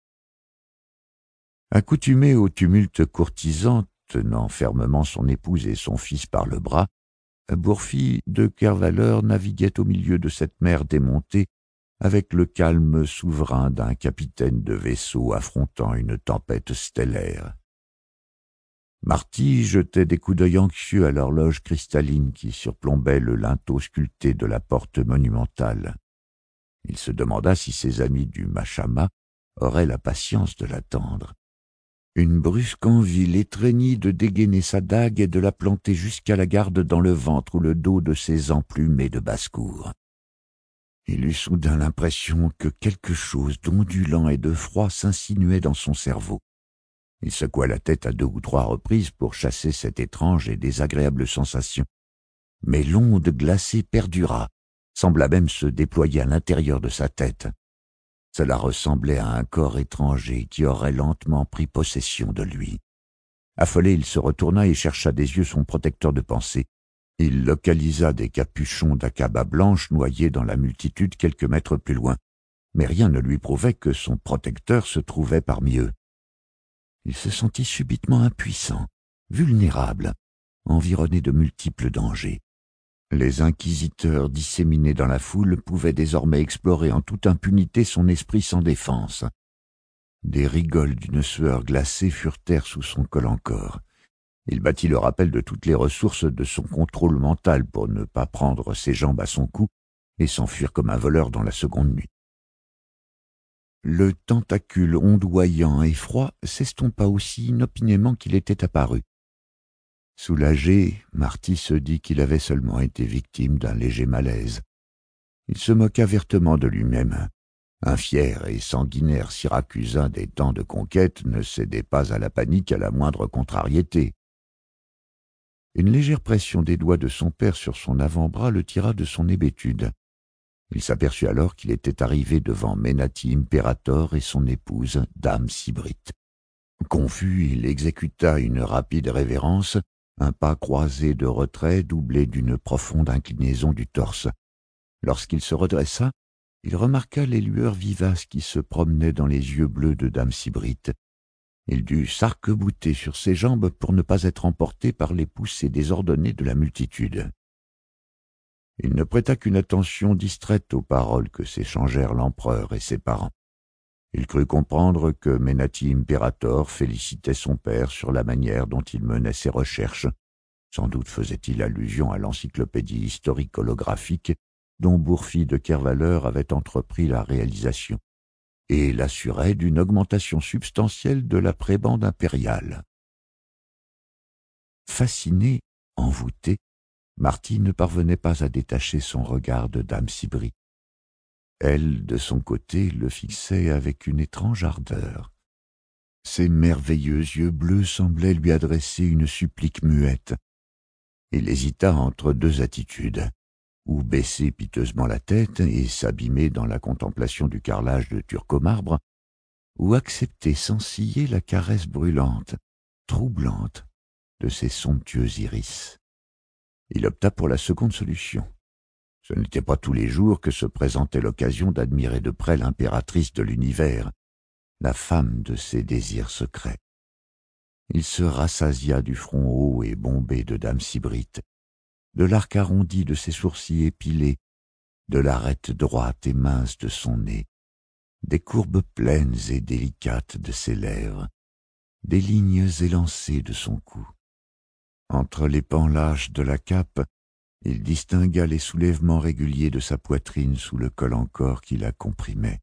Accoutumé au tumulte courtisan, tenant fermement son épouse et son fils par le bras, Bourfille de Kervaleur naviguait au milieu de cette mer démontée avec le calme souverain d'un capitaine de vaisseau affrontant une tempête stellaire. Marty jetait des coups d'œil anxieux à l'horloge cristalline qui surplombait le linteau sculpté de la porte monumentale. Il se demanda si ses amis du Machama auraient la patience de l'attendre. Une brusque envie l'étreignit de dégainer sa dague et de la planter jusqu'à la garde dans le ventre ou le dos de ses emplumés de basse-cour. Il eut soudain l'impression que quelque chose d'ondulant et de froid s'insinuait dans son cerveau. Il secoua la tête à deux ou trois reprises pour chasser cette étrange et désagréable sensation. Mais l'onde glacée perdura, sembla même se déployer à l'intérieur de sa tête. Cela ressemblait à un corps étranger qui aurait lentement pris possession de lui. Affolé, il se retourna et chercha des yeux son protecteur de pensée. Il localisa des capuchons d'acaba blanche noyés dans la multitude quelques mètres plus loin, mais rien ne lui prouvait que son protecteur se trouvait parmi eux. Il se sentit subitement impuissant, vulnérable, environné de multiples dangers. Les inquisiteurs disséminés dans la foule pouvaient désormais explorer en toute impunité son esprit sans défense. Des rigoles d'une sueur glacée furetèrent sous son col encore. Il battit le rappel de toutes les ressources de son contrôle mental pour ne pas prendre ses jambes à son cou et s'enfuir comme un voleur dans la seconde nuit. Le tentacule ondoyant et froid s'estompa aussi inopinément qu'il était apparu. Soulagé, Marty se dit qu'il avait seulement été victime d'un léger malaise. Il se moqua vertement de lui-même. Un fier et sanguinaire syracusain des temps de conquête ne cédait pas à la panique à la moindre contrariété. Une légère pression des doigts de son père sur son avant-bras le tira de son hébétude. Il s'aperçut alors qu'il était arrivé devant Menati Imperator et son épouse, Dame Sibrite. Confus, il exécuta une rapide révérence, un pas croisé de retrait doublé d'une profonde inclinaison du torse. Lorsqu'il se redressa, il remarqua les lueurs vivaces qui se promenaient dans les yeux bleus de Dame Sibrite. Il dut s'arc-bouter sur ses jambes pour ne pas être emporté par les poussées désordonnées de la multitude. Il ne prêta qu'une attention distraite aux paroles que s'échangèrent l'empereur et ses parents. Il crut comprendre que Menati Imperator félicitait son père sur la manière dont il menait ses recherches. Sans doute faisait-il allusion à l'encyclopédie historique holographique dont Bourfille de Kervaleur avait entrepris la réalisation, et l'assurait d'une augmentation substantielle de la prébende impériale. Fasciné, envoûté, Marty ne parvenait pas à détacher son regard de Dame Sibrite. Elle, de son côté, le fixait avec une étrange ardeur. Ses merveilleux yeux bleus semblaient lui adresser une supplique muette. Il hésita entre deux attitudes, ou baisser piteusement la tête et s'abîmer dans la contemplation du carrelage de turco-marbre, ou accepter sans ciller la caresse brûlante, troublante, de ses somptueux iris. Il opta pour la seconde solution. Ce n'était pas tous les jours que se présentait l'occasion d'admirer de près l'impératrice de l'univers, la femme de ses désirs secrets. Il se rassasia du front haut et bombé de Dame Sibrite, de l'arc arrondi de ses sourcils épilés, de l'arête droite et mince de son nez, des courbes pleines et délicates de ses lèvres, des lignes élancées de son cou. Entre les pans lâches de la cape, il distingua les soulèvements réguliers de sa poitrine sous le col encore qui la comprimait.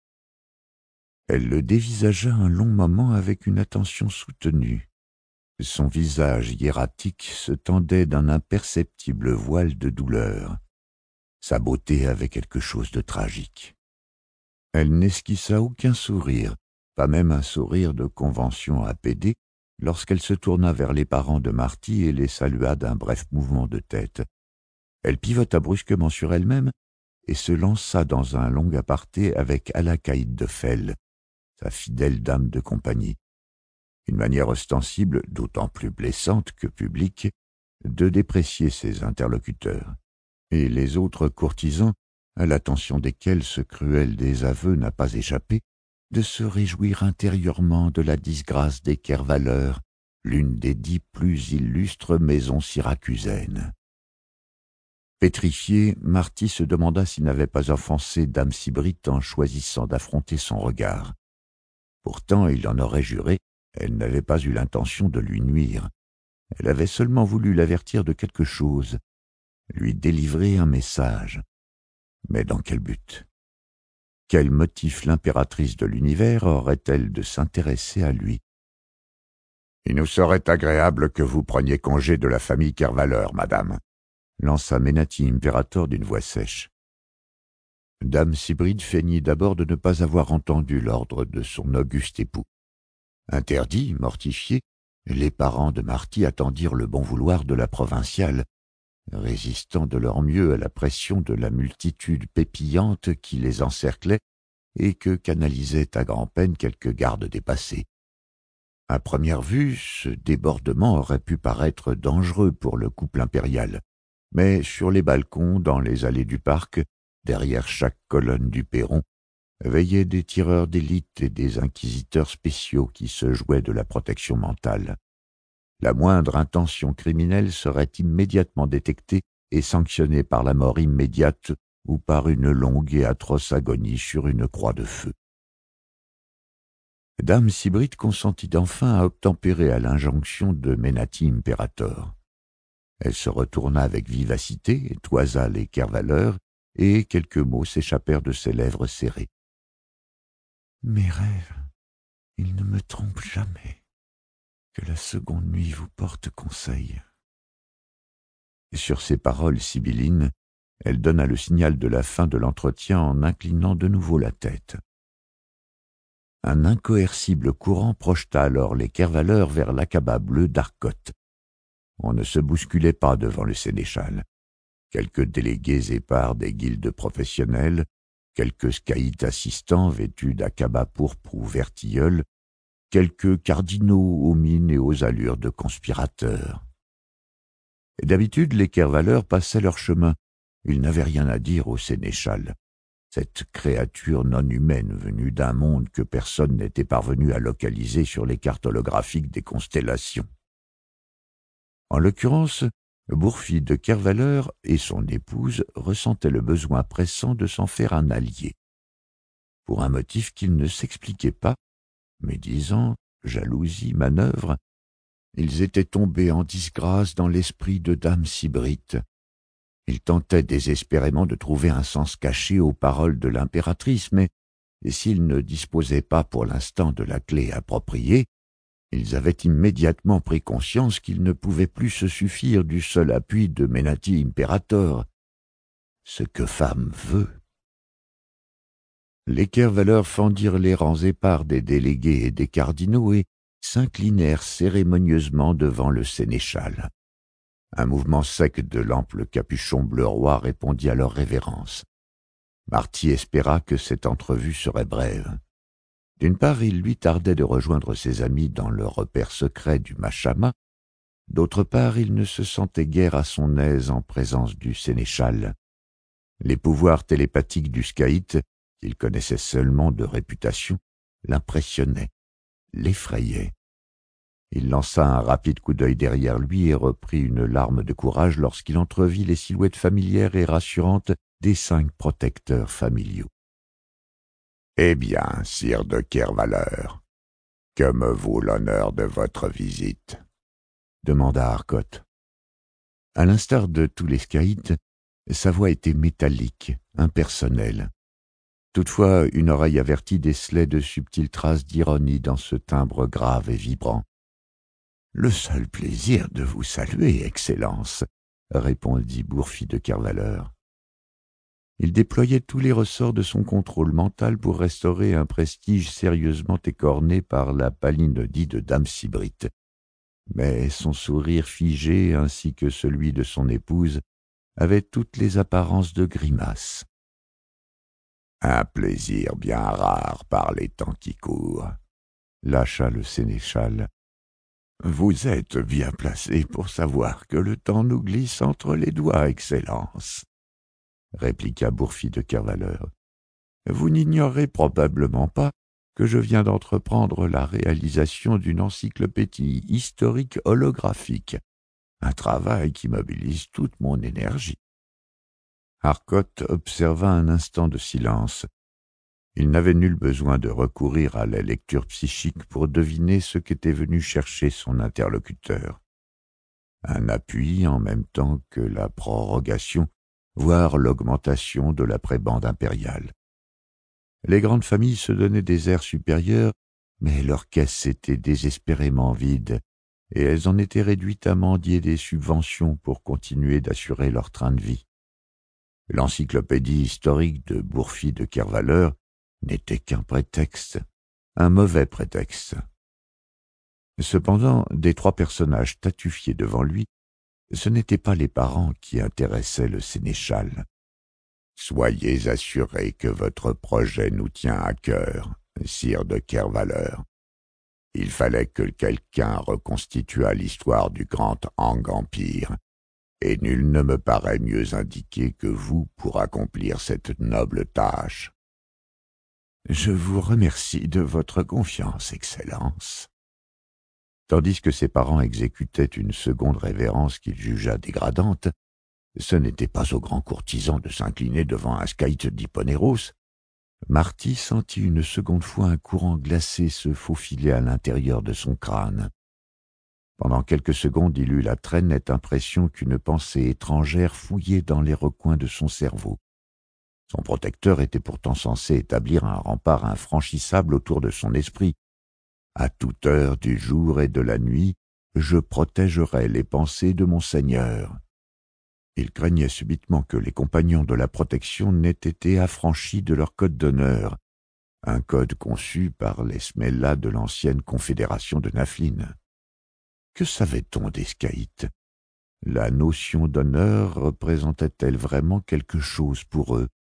Elle le dévisagea un long moment avec une attention soutenue. Son visage hiératique se tendait d'un imperceptible voile de douleur. Sa beauté avait quelque chose de tragique. Elle n'esquissa aucun sourire, pas même un sourire de convention apédé, lorsqu'elle se tourna vers les parents de Marty et les salua d'un bref mouvement de tête. Elle pivota brusquement sur elle-même et se lança dans un long aparté avec Alakaïde de Fell, sa fidèle dame de compagnie. Une manière ostensible, d'autant plus blessante que publique, de déprécier ses interlocuteurs. Et les autres courtisans, à l'attention desquels ce cruel désaveu n'a pas échappé, de se réjouir intérieurement de la disgrâce des Kervaleur, l'une des dix plus illustres maisons syracusaines. Pétrifié, Marty se demanda s'il n'avait pas offensé Dame Sibrite en choisissant d'affronter son regard. Pourtant, il en aurait juré, elle n'avait pas eu l'intention de lui nuire. Elle avait seulement voulu l'avertir de quelque chose, lui délivrer un message. Mais dans quel but? Quel motif l'impératrice de l'univers aurait-elle de s'intéresser à lui? « Il nous serait agréable que vous preniez congé de la famille Kervaleur, madame », lança Menati Imperator d'une voix sèche. Dame Sibrite feignit d'abord de ne pas avoir entendu l'ordre de son auguste époux. Interdits, mortifiés, les parents de Marty attendirent le bon vouloir de la provinciale, résistant de leur mieux à la pression de la multitude pépillante qui les encerclait et que canalisaient à grand-peine quelques gardes dépassés. À première vue, ce débordement aurait pu paraître dangereux pour le couple impérial, mais sur les balcons, dans les allées du parc, derrière chaque colonne du perron, veillaient des tireurs d'élite et des inquisiteurs spéciaux qui se jouaient de la protection mentale. La moindre intention criminelle serait immédiatement détectée et sanctionnée par la mort immédiate ou par une longue et atroce agonie sur une croix de feu. Dame Sybrit consentit enfin à obtempérer à l'injonction de Menati Imperator. Elle se retourna avec vivacité, toisa les Kervaleurs, et quelques mots s'échappèrent de ses lèvres serrées. « Mes rêves, ils ne me trompent jamais. Que la seconde nuit vous porte conseil. » Sur ces paroles sibyllines, elle donna le signal de la fin de l'entretien en inclinant de nouveau la tête. Un incoercible courant projeta alors les Kervaleurs vers l'accabat bleu d'Arcotte. On ne se bousculait pas devant le sénéchal. Quelques délégués épars des guildes professionnelles, quelques scaïtes assistants vêtus d'acabas pourpres ou vert tilleul, quelques cardinaux aux mines et aux allures de conspirateurs. D'habitude, les Kervaleurs passaient leur chemin. Ils n'avaient rien à dire au sénéchal, cette créature non humaine venue d'un monde que personne n'était parvenu à localiser sur les cartes holographiques des constellations. En l'occurrence, Bourfi de Kervaleur et son épouse ressentaient le besoin pressant de s'en faire un allié. Pour un motif qu'il ne s'expliquait pas, médisant, jalousie, manœuvre, ils étaient tombés en disgrâce dans l'esprit de Dame Sybrit. Ils tentaient désespérément de trouver un sens caché aux paroles de l'impératrice, mais s'ils ne disposaient pas pour l'instant de la clé appropriée, ils avaient immédiatement pris conscience qu'ils ne pouvaient plus se suffire du seul appui de Menati Imperator. Ce que femme veut. Les Kervaleurs fendirent les rangs épars des délégués et des cardinaux et s'inclinèrent cérémonieusement devant le sénéchal. Un mouvement sec de l'ample capuchon bleu roi répondit à leur révérence. Marty espéra que cette entrevue serait brève. D'une part, il lui tardait de rejoindre ses amis dans le repère secret du Machama, d'autre part, il ne se sentait guère à son aise en présence du sénéchal. Les pouvoirs télépathiques du scaïte, qu'il connaissait seulement de réputation, l'impressionnaient, l'effrayaient. Il lança un rapide coup d'œil derrière lui et reprit une larme de courage lorsqu'il entrevit les silhouettes familières et rassurantes des cinq protecteurs familiaux. « Eh bien, sire de Kervaleur, que me vaut l'honneur de votre visite ?» demanda Arcotte. À l'instar de tous les scaïtes, sa voix était métallique, impersonnelle. Toutefois, une oreille avertie décelait de subtiles traces d'ironie dans ce timbre grave et vibrant. « Le seul plaisir de vous saluer, Excellence, » répondit Bourfi de Kervaleur. Il déployait tous les ressorts de son contrôle mental pour restaurer un prestige sérieusement écorné par la palinodie de Dame Sybrit. Mais son sourire figé, ainsi que celui de son épouse, avaient toutes les apparences de grimace. « Un plaisir bien rare par les temps qui courent, » lâcha le sénéchal. « Vous êtes bien placé pour savoir que le temps nous glisse entre les doigts, Excellence, » répliqua Bourfi de Kervaleur. « Vous n'ignorez probablement pas que je viens d'entreprendre la réalisation d'une encyclopédie historique holographique, un travail qui mobilise toute mon énergie. » Arcotte observa un instant de silence. Il n'avait nul besoin de recourir à la lecture psychique pour deviner ce qu'était venu chercher son interlocuteur. Un appui en même temps que la prorogation, voire l'augmentation de la prébende impériale. Les grandes familles se donnaient des airs supérieurs, mais leurs caisses étaient désespérément vides, et elles en étaient réduites à mendier des subventions pour continuer d'assurer leur train de vie. L'encyclopédie historique de Bourfi de Kervaleur n'était qu'un prétexte, un mauvais prétexte. Cependant, des trois personnages statufiés devant lui, ce n'étaient pas les parents qui intéressaient le sénéchal. Soyez assuré que votre projet nous tient à cœur, sire de Kervaleur. Il fallait que quelqu'un reconstituât l'histoire du grand Ang Empire, et nul ne me paraît mieux indiqué que vous pour accomplir cette noble tâche. Je vous remercie de votre confiance, Excellence. Tandis que ses parents exécutaient une seconde révérence qu'il jugea dégradante, ce n'était pas au grand courtisan de s'incliner devant un scaïte d'Hipponéros. Marty sentit une seconde fois un courant glacé se faufiler à l'intérieur de son crâne. Pendant quelques secondes, il eut la très nette impression qu'une pensée étrangère fouillait dans les recoins de son cerveau. Son protecteur était pourtant censé établir un rempart infranchissable autour de son esprit. À toute heure du jour et de la nuit, je protégerai les pensées de mon Seigneur. Il craignait subitement que les compagnons de la protection n'aient été affranchis de leur code d'honneur, un code conçu par les Smellas de l'ancienne confédération de Naflin. Que savait-on des Scaïtes? La notion d'honneur représentait-elle vraiment quelque chose pour eux?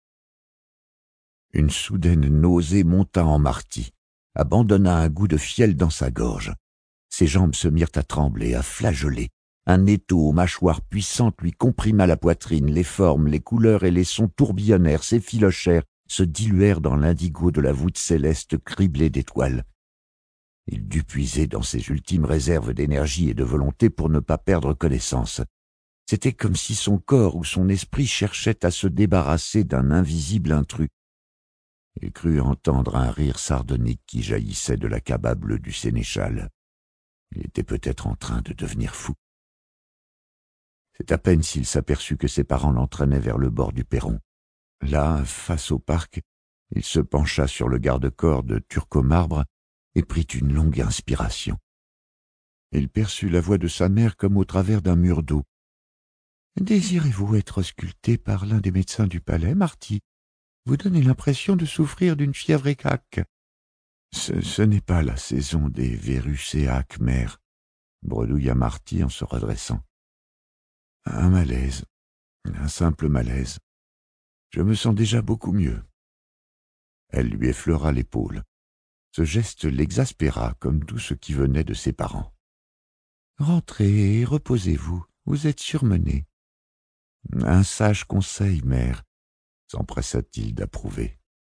Une soudaine nausée monta en Marty, abandonna un goût de fiel dans sa gorge. Ses jambes se mirent à trembler, à flageoler. Un étau aux mâchoires puissantes lui comprima la poitrine. Les formes, les couleurs et les sons tourbillonnèrent, s'effilochèrent, se diluèrent dans l'indigo de la voûte céleste criblée d'étoiles. Il dut puiser dans ses ultimes réserves d'énergie et de volonté pour ne pas perdre connaissance. C'était comme si son corps ou son esprit cherchait à se débarrasser d'un invisible intrus. Il crut entendre un rire sardonique qui jaillissait de la cabane bleue du sénéchal. Il était peut-être en train de devenir fou. C'est à peine s'il s'aperçut que ses parents l'entraînaient vers le bord du perron. Là, face au parc, il se pencha sur le garde-corps de turco-marbre et prit une longue inspiration. Il perçut la voix de sa mère comme au travers d'un mur d'eau. « Désirez-vous être sculpté par l'un des médecins du palais, Marty? Vous donnez l'impression de souffrir d'une fièvre écaque. »« Ce, ce n'est pas la saison des verrucéaques, mère, » bredouilla Marty en se redressant. « Un malaise, un simple malaise. Je me sens déjà beaucoup mieux. » Elle lui effleura l'épaule. Ce geste l'exaspéra comme tout ce qui venait de ses parents. « Rentrez et reposez-vous, vous êtes surmené. »« Un sage conseil, mère, » s'empressa-t-il d'approuver.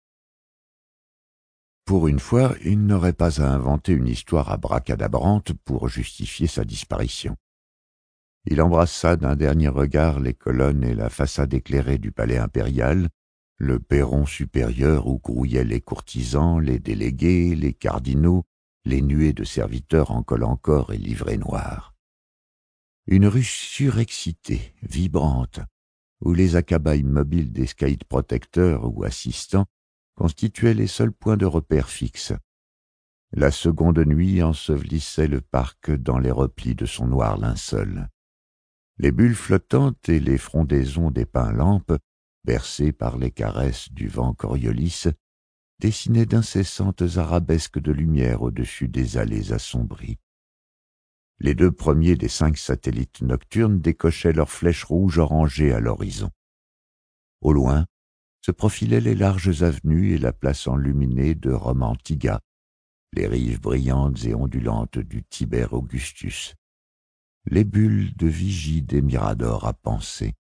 Pour une fois, il n'aurait pas à inventer une histoire abracadabrante pour justifier sa disparition. Il embrassa d'un dernier regard les colonnes et la façade éclairée du palais impérial, le perron supérieur où grouillaient les courtisans, les délégués, les cardinaux, les nuées de serviteurs en col en corps et livrées noires. Une ruche surexcitée, vibrante, où les acabas immobiles des scaïtes protecteurs ou assistants constituaient les seuls points de repère fixes. La seconde nuit ensevelissait le parc dans les replis de son noir linceul. Les bulles flottantes et les frondaisons des pins-lampes, bercées par les caresses du vent Coriolis, dessinaient d'incessantes arabesques de lumière au-dessus des allées assombries. Les deux premiers des cinq satellites nocturnes décochaient leurs flèches rouges orangées à l'horizon. Au loin se profilaient les larges avenues et la place enluminée de Rome Antiga, les rives brillantes et ondulantes du Tiber Augustus, les bulles de vigie des miradors à penser.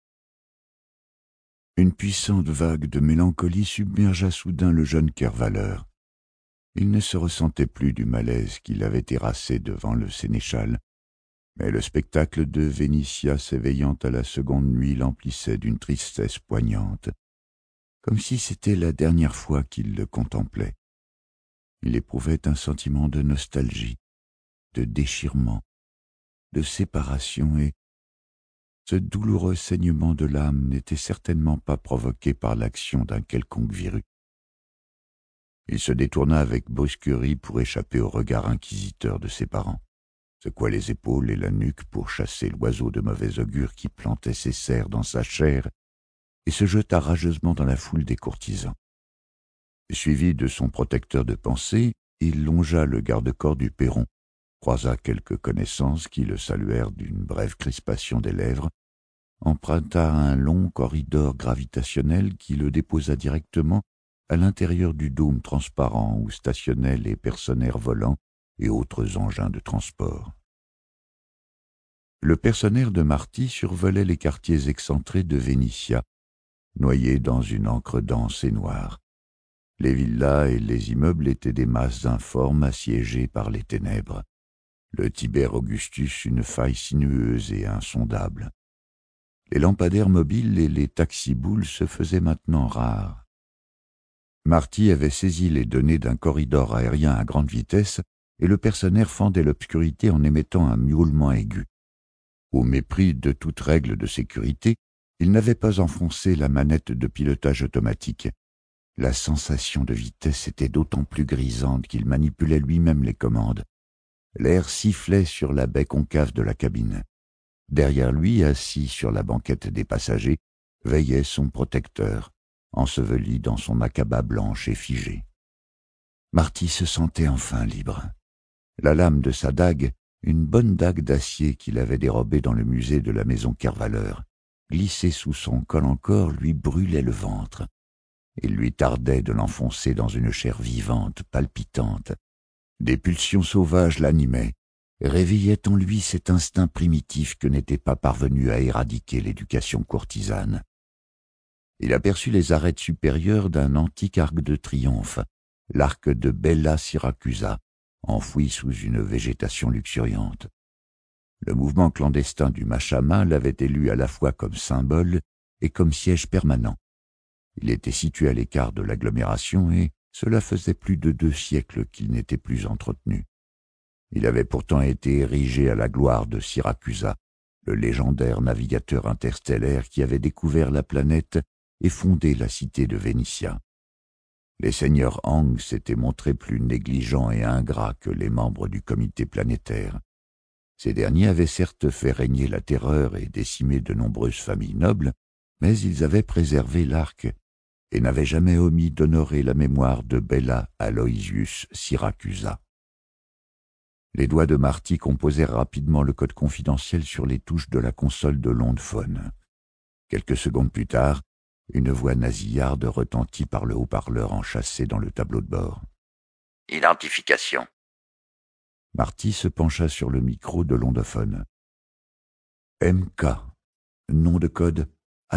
Une puissante vague de mélancolie submergea soudain le jeune Kervaleur. Il ne se ressentait plus du malaise qui l'avait terrassé devant le sénéchal, mais le spectacle de Vénitia s'éveillant à la seconde nuit l'emplissait d'une tristesse poignante, comme si c'était la dernière fois qu'il le contemplait. Il éprouvait un sentiment de nostalgie, de déchirement, de séparation, et ce douloureux saignement de l'âme n'était certainement pas provoqué par l'action d'un quelconque virus. Il se détourna avec brusquerie pour échapper au regard inquisiteur de ses parents, secoua les épaules et la nuque pour chasser l'oiseau de mauvais augure qui plantait ses serres dans sa chair, et se jeta rageusement dans la foule des courtisans. Suivi de son protecteur de pensée, il longea le garde-corps du perron, croisa quelques connaissances qui le saluèrent d'une brève crispation des lèvres, emprunta un long corridor gravitationnel qui le déposa directement à l'intérieur du dôme transparent où stationnaient les personnaires volants et autres engins de transport. Le personnaire de Marty survolait les quartiers excentrés de Vénitia, noyés dans une encre dense et noire. Les villas et les immeubles étaient des masses informes assiégées par les ténèbres. Le Tiber Augustus une faille sinueuse et insondable. Les lampadaires mobiles et les taxiboules se faisaient maintenant rares. Marty avait saisi les données d'un corridor aérien à grande vitesse et le personnaire fendait l'obscurité en émettant un miaulement aigu. Au mépris de toute règle de sécurité, il n'avait pas enfoncé la manette de pilotage automatique. La sensation de vitesse était d'autant plus grisante qu'il manipulait lui-même les commandes. L'air sifflait sur la baie concave de la cabine. Derrière lui, assis sur la banquette des passagers, veillait son protecteur, enseveli dans son acaba blanche et figée. Marty se sentait enfin libre. La lame de sa dague, une bonne dague d'acier qu'il avait dérobée dans le musée de la maison Kervaleur, glissée sous son col encore, lui brûlait le ventre. Il lui tardait de l'enfoncer dans une chair vivante, palpitante. Des pulsions sauvages l'animaient, réveillaient en lui cet instinct primitif que n'était pas parvenu à éradiquer l'éducation courtisane. Il aperçut les arêtes supérieures d'un antique arc de triomphe, l'arc de Bella Syracusa, enfoui sous une végétation luxuriante. Le mouvement clandestin du Machama l'avait élu à la fois comme symbole et comme siège permanent. Il était situé à l'écart de l'agglomération et cela faisait plus de deux siècles qu'il n'était plus entretenu. Il avait pourtant été érigé à la gloire de Syracusa, le légendaire navigateur interstellaire qui avait découvert la planète et fondé la cité de Vénitia. Les seigneurs Hang s'étaient montrés plus négligents et ingrats que les membres du comité planétaire. Ces derniers avaient certes fait régner la terreur et décimé de nombreuses familles nobles, mais ils avaient préservé l'arc et n'avaient jamais omis d'honorer la mémoire de Bella Aloysius Syracusa. Les doigts de Marty composèrent rapidement le code confidentiel sur les touches de la console de l'onde phone. Quelques secondes plus tard, une voix nasillarde retentit par le haut-parleur enchâssé dans le tableau de bord. « Identification. » Marty se pencha sur le micro de l'ondophone. « M K. Nom de code Atama. »«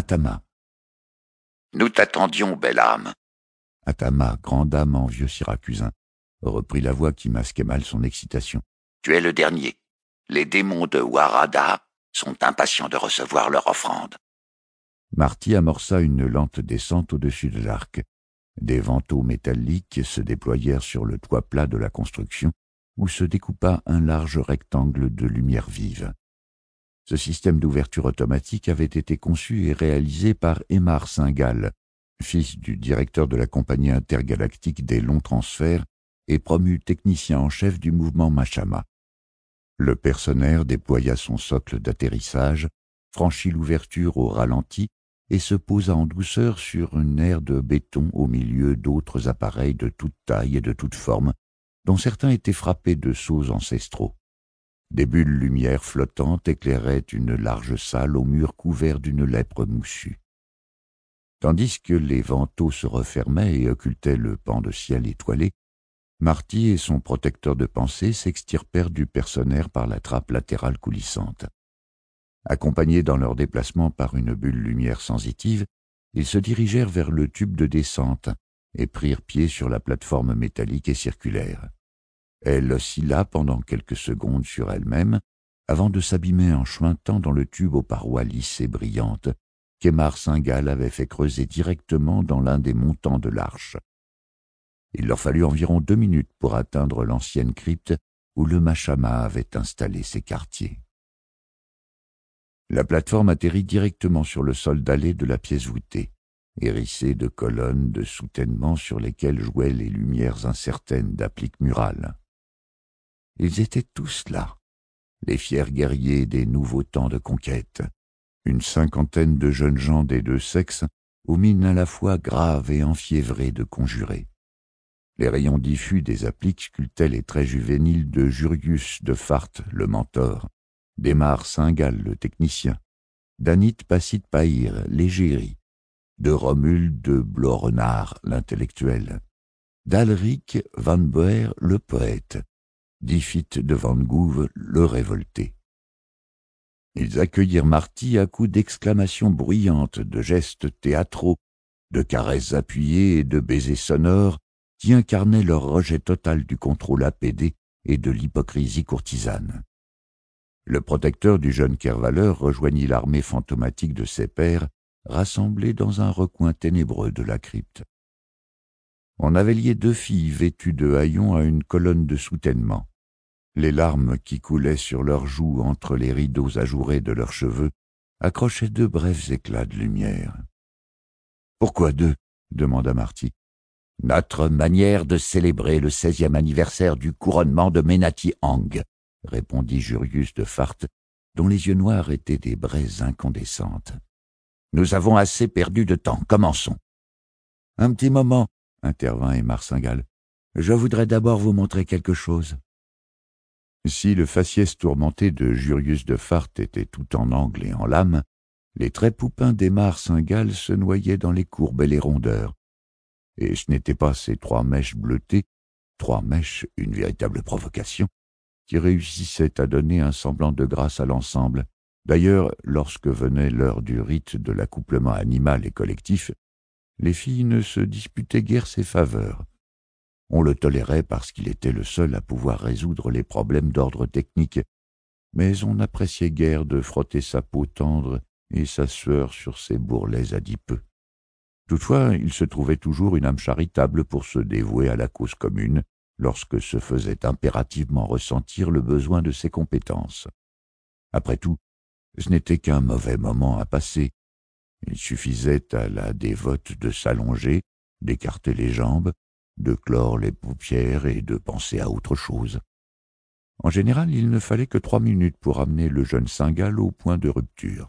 Nous t'attendions, belle âme. » Atama, grande âme en vieux syracusain, reprit la voix qui masquait mal son excitation. « Tu es le dernier. Les démons de Warada sont impatients de recevoir leur offrande. » Marty amorça une lente descente au-dessus de l'arc. Des vantaux métalliques se déployèrent sur le toit plat de la construction, où se découpa un large rectangle de lumière vive. Ce système d'ouverture automatique avait été conçu et réalisé par Aymar Singal, fils du directeur de la compagnie intergalactique des longs transferts et promu technicien en chef du mouvement Machama. Le personnaire déploya son socle d'atterrissage, franchit l'ouverture au ralenti et se posa en douceur sur une aire de béton au milieu d'autres appareils de toute taille et de toute forme, dont certains étaient frappés de sceaux ancestraux. Des bulles lumière flottantes éclairaient une large salle aux murs couverts d'une lèpre moussue. Tandis que les vantaux se refermaient et occultaient le pan de ciel étoilé, Marty et son protecteur de pensée s'extirpèrent du personnaire par la trappe latérale coulissante. Accompagnés dans leur déplacement par une bulle lumière sensitive, ils se dirigèrent vers le tube de descente et prirent pied sur la plateforme métallique et circulaire. Elle oscilla pendant quelques secondes sur elle-même, avant de s'abîmer en chuintant dans le tube aux parois lisses et brillantes qu'Aymar Singal avait fait creuser directement dans l'un des montants de l'arche. Il leur fallut environ deux minutes pour atteindre l'ancienne crypte où le Machama avait installé ses quartiers. La plateforme atterrit directement sur le sol dallé de la pièce voûtée, hérissée de colonnes de soutènement sur lesquelles jouaient les lumières incertaines d'appliques murales. Ils étaient tous là, les fiers guerriers des nouveaux temps de conquête, une cinquantaine de jeunes gens des deux sexes, aux mines à la fois graves et enfiévrées de conjurés. Les rayons diffus des appliques sculptaient les traits juvéniles de Jurius de Fart, le mentor, d'Aymar Singal, le technicien, d'Anit Passit Pahir, l'égérie, de Romuald de Blorenard, l'intellectuel, d'Alric van Boer, le poète, d'Ifit de Van Gouve, le révolté. Ils accueillirent Marty à coups d'exclamations bruyantes, de gestes théâtraux, de caresses appuyées et de baisers sonores qui incarnaient leur rejet total du contrôle apédé et de l'hypocrisie courtisane. Le protecteur du jeune Kervaleur rejoignit l'armée fantomatique de ses pairs, rassemblée dans un recoin ténébreux de la crypte. On avait lié deux filles vêtues de haillons à une colonne de soutènement. Les larmes qui coulaient sur leurs joues entre les rideaux ajourés de leurs cheveux accrochaient deux brefs éclats de lumière. « Pourquoi deux ?» demanda Marty. « Notre manière de célébrer le seizième anniversaire du couronnement de Menati Ang, » répondit Jurius de Fart, dont les yeux noirs étaient des braises incandescentes. « Nous avons assez perdu de temps, commençons. »« Un petit moment, » intervint Aymar Singal. « Je voudrais d'abord vous montrer quelque chose. » Si le faciès tourmenté de Jurius de Fart était tout en angle et en lame, les traits poupins d'Aymar Singal se noyaient dans les courbes et les rondeurs. Et ce n'étaient pas ces trois mèches bleutées, trois mèches, une véritable provocation, qui réussissaient à donner un semblant de grâce à l'ensemble. D'ailleurs, lorsque venait l'heure du rite de l'accouplement animal et collectif, les filles ne se disputaient guère ses faveurs. On le tolérait parce qu'il était le seul à pouvoir résoudre les problèmes d'ordre technique, mais on n'appréciait guère de frotter sa peau tendre et sa sueur sur ses bourrelets adipeux. Toutefois, il se trouvait toujours une âme charitable pour se dévouer à la cause commune, lorsque se faisait impérativement ressentir le besoin de ses compétences. Après tout, ce n'était qu'un mauvais moment à passer. Il suffisait à la dévote de s'allonger, d'écarter les jambes, de clore les paupières et de penser à autre chose. En général, il ne fallait que trois minutes pour amener le jeune Singal au point de rupture.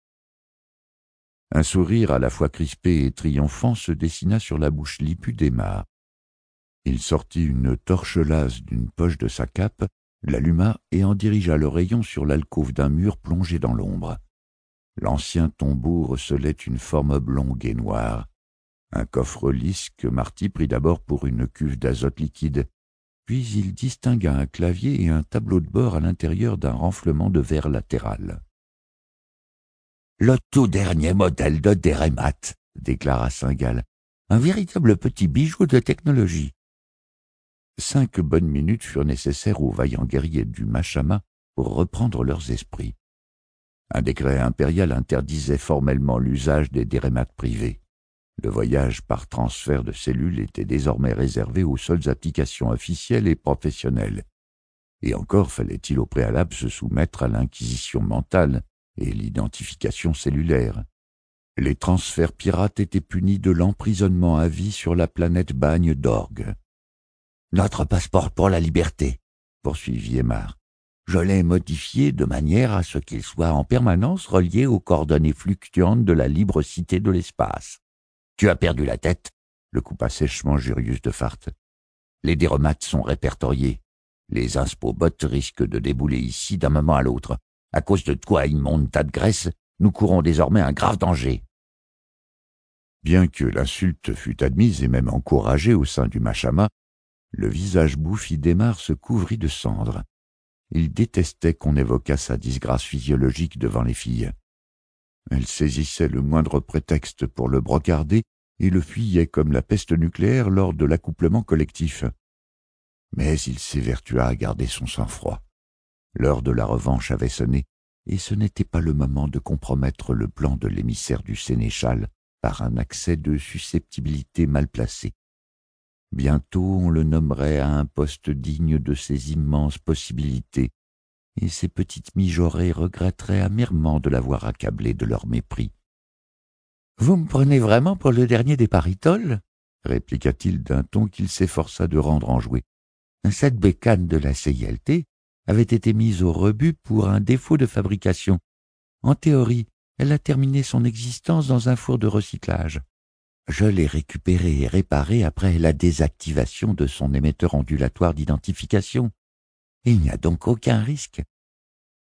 Un sourire à la fois crispé et triomphant se dessina sur la bouche lipue d'Aymar. Il sortit une torche lasse d'une poche de sa cape, l'alluma et en dirigea le rayon sur l'alcôve d'un mur plongé dans l'ombre. L'ancien tombeau recelait une forme oblongue et noire, un coffre lisse que Marty prit d'abord pour une cuve d'azote liquide, puis il distingua un clavier et un tableau de bord à l'intérieur d'un renflement de verre latéral. « Le tout dernier modèle de Dérémat, » déclara Singal, « un véritable petit bijou de technologie. » Cinq bonnes minutes furent nécessaires aux vaillants guerriers du Machama pour reprendre leurs esprits. Un décret impérial interdisait formellement l'usage des dérémates privés. Le voyage par transfert de cellules était désormais réservé aux seules applications officielles et professionnelles. Et encore fallait-il au préalable se soumettre à l'inquisition mentale et l'identification cellulaire. Les transferts pirates étaient punis de l'emprisonnement à vie sur la planète Bagne d'Orgue. « Notre passeport pour la liberté, » poursuivit Aymar. « Je l'ai modifié de manière à ce qu'il soit en permanence relié aux coordonnées fluctuantes de la libre cité de l'espace. » « Tu as perdu la tête, » le coupa sèchement Jurius de Fart. « Les déromates sont répertoriés. Les inspobots risquent de débouler ici d'un moment à l'autre. À cause de toi, immonde tas de graisse, nous courons désormais un grave danger. » Bien que l'insulte fût admise et même encouragée au sein du Machama, le visage bouffi d'Aymar se couvrit de cendres. Il détestait qu'on évoquât sa disgrâce physiologique devant les filles. Elle saisissait le moindre prétexte pour le brocarder et le fuyait comme la peste nucléaire lors de l'accouplement collectif. Mais il s'évertua à garder son sang-froid. L'heure de la revanche avait sonné, et ce n'était pas le moment de compromettre le plan de l'émissaire du sénéchal par un accès de susceptibilité mal placé. Bientôt on le nommerait à un poste digne de ses immenses possibilités, et ces petites mijaurées regretteraient amèrement de l'avoir accablé de leur mépris. « Vous me prenez vraiment pour le dernier des paritoles ?» répliqua-t-il d'un ton qu'il s'efforça de rendre enjoué. « Cette bécane de la C I L T avait été mise au rebut pour un défaut de fabrication. En théorie, elle a terminé son existence dans un four de recyclage. Je l'ai récupérée et réparée après la désactivation de son émetteur ondulatoire d'identification. Il n'y a donc aucun risque. »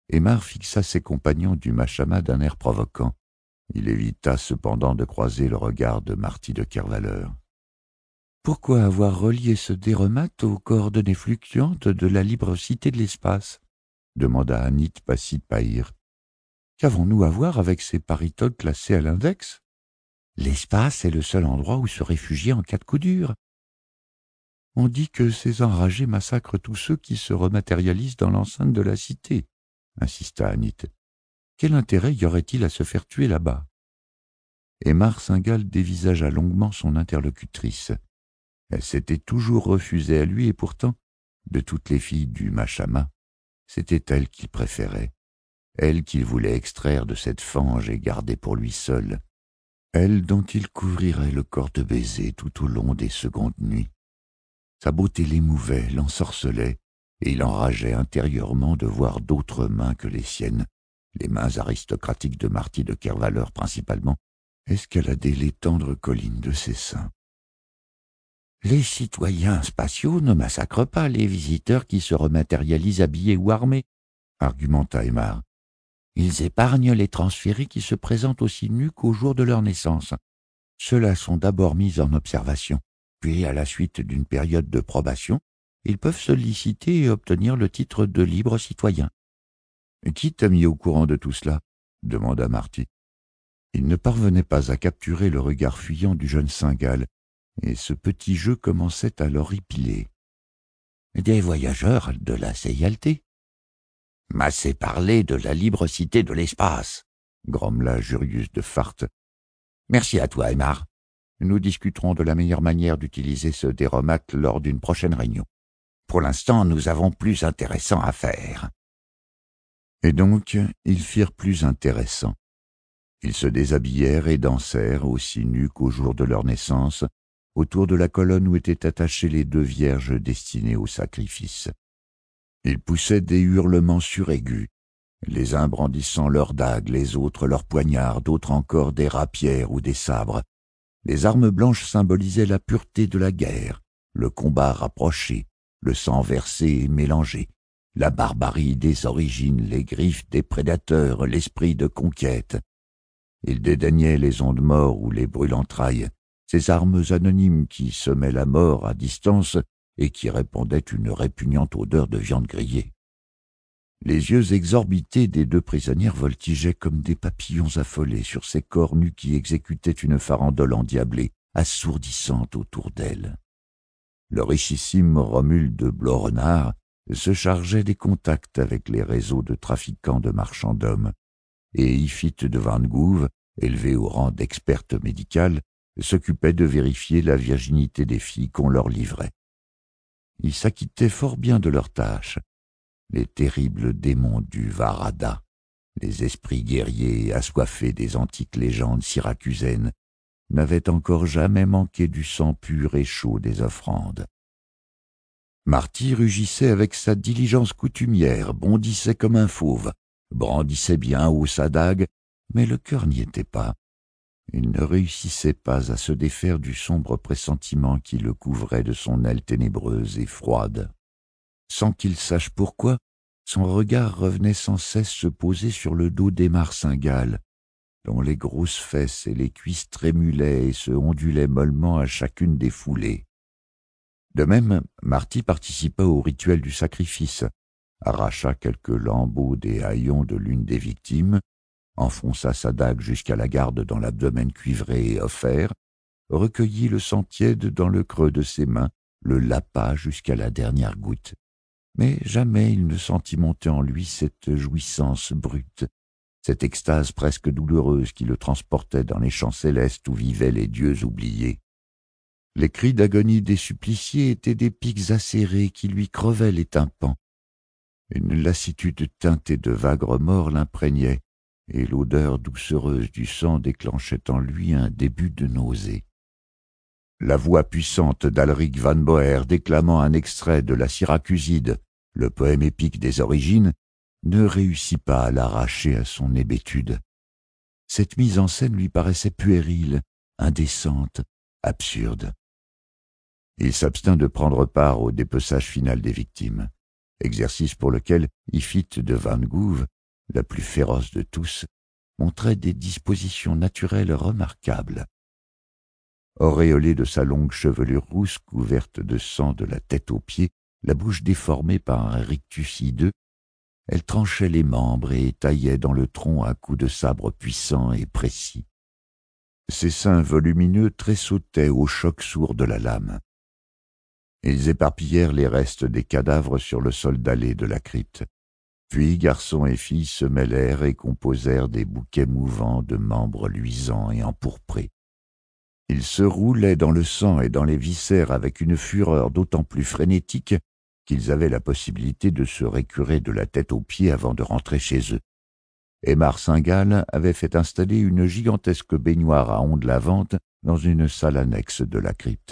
Aymar fixa ses compagnons du Machama d'un air provoquant. Il évita cependant de croiser le regard de Marty de Kervaleur. « Pourquoi avoir relié ce déromate aux coordonnées fluctuantes de la libre cité de l'espace ?» demanda Anit Passipahir. « Qu'avons-nous à voir avec ces paritodes classés à l'index? L'espace est le seul endroit où se réfugier en cas de coup dur. On dit que ces enragés massacrent tous ceux qui se rematérialisent dans l'enceinte de la cité, insista Anit. Quel intérêt y aurait-il à se faire tuer là-bas? Aymar Singal dévisagea longuement son interlocutrice. Elle s'était toujours refusée à lui et pourtant, de toutes les filles du Machama, c'était elle qu'il préférait, elle qu'il voulait extraire de cette fange et garder pour lui seul, elle dont il couvrirait le corps de baisers tout au long des secondes nuits. Sa beauté l'émouvait, l'ensorcelait, et il enrageait intérieurement de voir d'autres mains que les siennes, les mains aristocratiques de Marty de Kervaleur principalement, escalader les tendres collines de ses seins. Les citoyens spatiaux ne massacrent pas les visiteurs qui se rematérialisent habillés ou armés, argumenta Aymar. Ils épargnent les transférés qui se présentent aussi nus qu'au jour de leur naissance. Ceux-là sont d'abord mis en observation, puis à la suite d'une période de probation, ils peuvent solliciter et obtenir le titre de libre citoyen. « Qui t'a mis au courant de tout cela ?» demanda Marty. Il ne parvenait pas à capturer le regard fuyant du jeune Singal, et ce petit jeu commençait à l'horripiler. « Des voyageurs de la C I L T. »« M'assez parlé de la libre cité de l'espace, » grommela Jurius de Fart. « Merci à toi, Aymar. Nous discuterons de la meilleure manière d'utiliser ce déromate lors d'une prochaine réunion. Pour l'instant, nous avons plus intéressant à faire. » Et donc, ils firent plus intéressant. Ils se déshabillèrent et dansèrent, aussi nus qu'au jour de leur naissance, autour de la colonne où étaient attachées les deux vierges destinées au sacrifice. Ils poussaient des hurlements suraigus, les uns brandissant leurs dagues, les autres leurs poignards, d'autres encore des rapières ou des sabres. Les armes blanches symbolisaient la pureté de la guerre, le combat rapproché, le sang versé et mélangé, la barbarie des origines, les griffes des prédateurs, l'esprit de conquête. Ils dédaignaient les ondes morts ou les brûle-entrailles, ces armes anonymes qui semaient la mort à distance et qui répandaient une répugnante odeur de viande grillée. Les yeux exorbités des deux prisonnières voltigeaient comme des papillons affolés sur ces corps nus qui exécutaient une farandole endiablée, assourdissante autour d'elles. Le richissime Romule de Blorenard se chargeait des contacts avec les réseaux de trafiquants de marchands d'hommes, et Iphit de Van Gouve, élevée au rang d'experte médicale, s'occupait de vérifier la virginité des filles qu'on leur livrait. Ils s'acquittaient fort bien de leurs tâches. Les terribles démons du Varada, les esprits guerriers et assoiffés des antiques légendes syracusaines, n'avaient encore jamais manqué du sang pur et chaud des offrandes. Marty rugissait avec sa diligence coutumière, bondissait comme un fauve, brandissait bien haut sa dague, mais le cœur n'y était pas. Il ne réussissait pas à se défaire du sombre pressentiment qui le couvrait de son aile ténébreuse et froide. Sans qu'il sache pourquoi, son regard revenait sans cesse se poser sur le dos d'Aymar Singal, dont les grosses fesses et les cuisses trémulaient et se ondulaient mollement à chacune des foulées. De même, Marty participa au rituel du sacrifice, arracha quelques lambeaux des haillons de l'une des victimes, enfonça sa dague jusqu'à la garde dans l'abdomen cuivré et offert, recueillit le sang tiède dans le creux de ses mains, le lapa jusqu'à la dernière goutte. Mais jamais il ne sentit monter en lui cette jouissance brute, cette extase presque douloureuse qui le transportait dans les champs célestes où vivaient les dieux oubliés. Les cris d'agonie des suppliciés étaient des pics acérés qui lui crevaient les tympans. Une lassitude teintée de vagues remords l'imprégnait, et l'odeur doucereuse du sang déclenchait en lui un début de nausée. La voix puissante d'Alric van Boer déclamant un extrait de la Syracuside, le poème épique des origines, ne réussit pas à l'arracher à son hébétude. Cette mise en scène lui paraissait puérile, indécente, absurde. Il s'abstint de prendre part au dépeçage final des victimes, exercice pour lequel Iphit de Van Gouve la plus féroce de tous, montrait des dispositions naturelles remarquables. Auréolée de sa longue chevelure rousse couverte de sang de la tête aux pieds, la bouche déformée par un rictus hideux, elle tranchait les membres et taillait dans le tronc à coups de sabre puissants et précis. Ses seins volumineux tressautaient au choc sourd de la lame. Ils éparpillèrent les restes des cadavres sur le sol dallé de la crypte. Puis garçons et filles se mêlèrent et composèrent des bouquets mouvants de membres luisants et empourprés. Ils se roulaient dans le sang et dans les viscères avec une fureur d'autant plus frénétique qu'ils avaient la possibilité de se récurer de la tête aux pieds avant de rentrer chez eux. Aymar Singal avait fait installer une gigantesque baignoire à ondes lavantes dans une salle annexe de la crypte.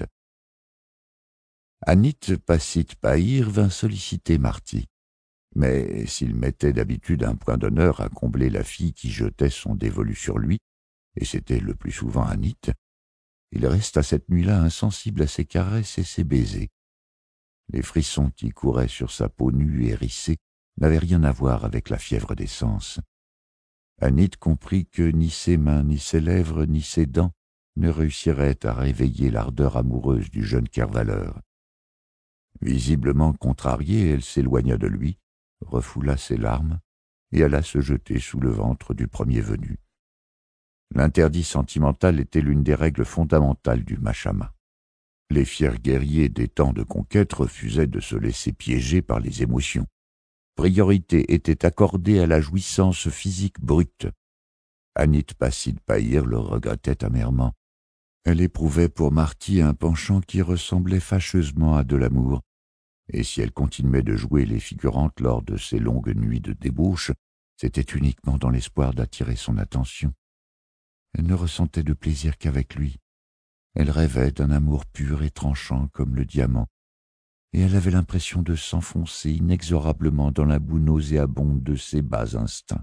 Anit Passit Pahir vint solliciter Marty. Mais s'il mettait d'habitude un point d'honneur à combler la fille qui jetait son dévolu sur lui, et c'était le plus souvent Anit, il resta cette nuit-là insensible à ses caresses et ses baisers. Les frissons qui couraient sur sa peau nue et hérissée n'avaient rien à voir avec la fièvre des sens. Anit comprit que ni ses mains, ni ses lèvres, ni ses dents ne réussiraient à réveiller l'ardeur amoureuse du jeune Kervaleur. Visiblement contrariée, elle s'éloigna de lui, refoula ses larmes et alla se jeter sous le ventre du premier venu. L'interdit sentimental était l'une des règles fondamentales du Mashama. Les fiers guerriers des temps de conquête refusaient de se laisser piéger par les émotions. Priorité était accordée à la jouissance physique brute. Anit Passit Pahir le regrettait amèrement. Elle éprouvait pour Marty un penchant qui ressemblait fâcheusement à de l'amour, et si elle continuait de jouer les figurantes lors de ces longues nuits de débauche, c'était uniquement dans l'espoir d'attirer son attention. Elle ne ressentait de plaisir qu'avec lui. Elle rêvait d'un amour pur et tranchant comme le diamant, et elle avait l'impression de s'enfoncer inexorablement dans la boue nauséabonde de ses bas instincts.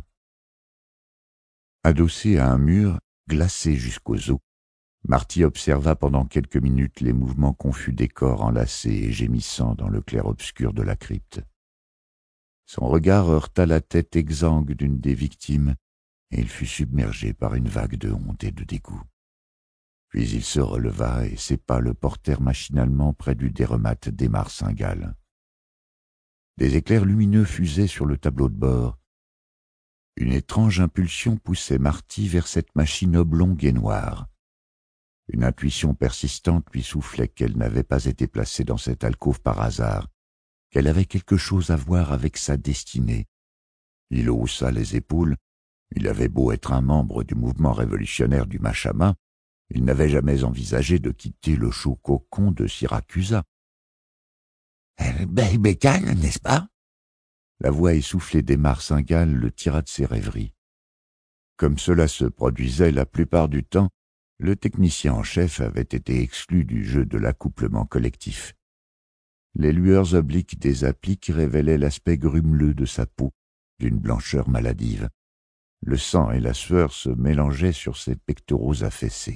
Adossée à un mur, glacé jusqu'aux os, Marty observa pendant quelques minutes les mouvements confus des corps enlacés et gémissants dans le clair-obscur de la crypte. Son regard heurta la tête exsangue d'une des victimes, et il fut submergé par une vague de honte et de dégoût. Puis il se releva et ses pas le portèrent machinalement près du déremate d'Aymar Singal. Des éclairs lumineux fusaient sur le tableau de bord. Une étrange impulsion poussait Marty vers cette machine oblongue et noire. Une intuition persistante lui soufflait qu'elle n'avait pas été placée dans cette alcôve par hasard, qu'elle avait quelque chose à voir avec sa destinée. Il haussa les épaules. Il avait beau être un membre du mouvement révolutionnaire du Mashama, il n'avait jamais envisagé de quitter le chaud cocon de Syracusa. « Bécane, n'est-ce pas ?» La voix essoufflée d'Aymar Singal le tira de ses rêveries. Comme cela se produisait la plupart du temps, le technicien en chef avait été exclu du jeu de l'accouplement collectif. Les lueurs obliques des appliques révélaient l'aspect grumeleux de sa peau, d'une blancheur maladive. Le sang et la sueur se mélangeaient sur ses pectoraux affaissés.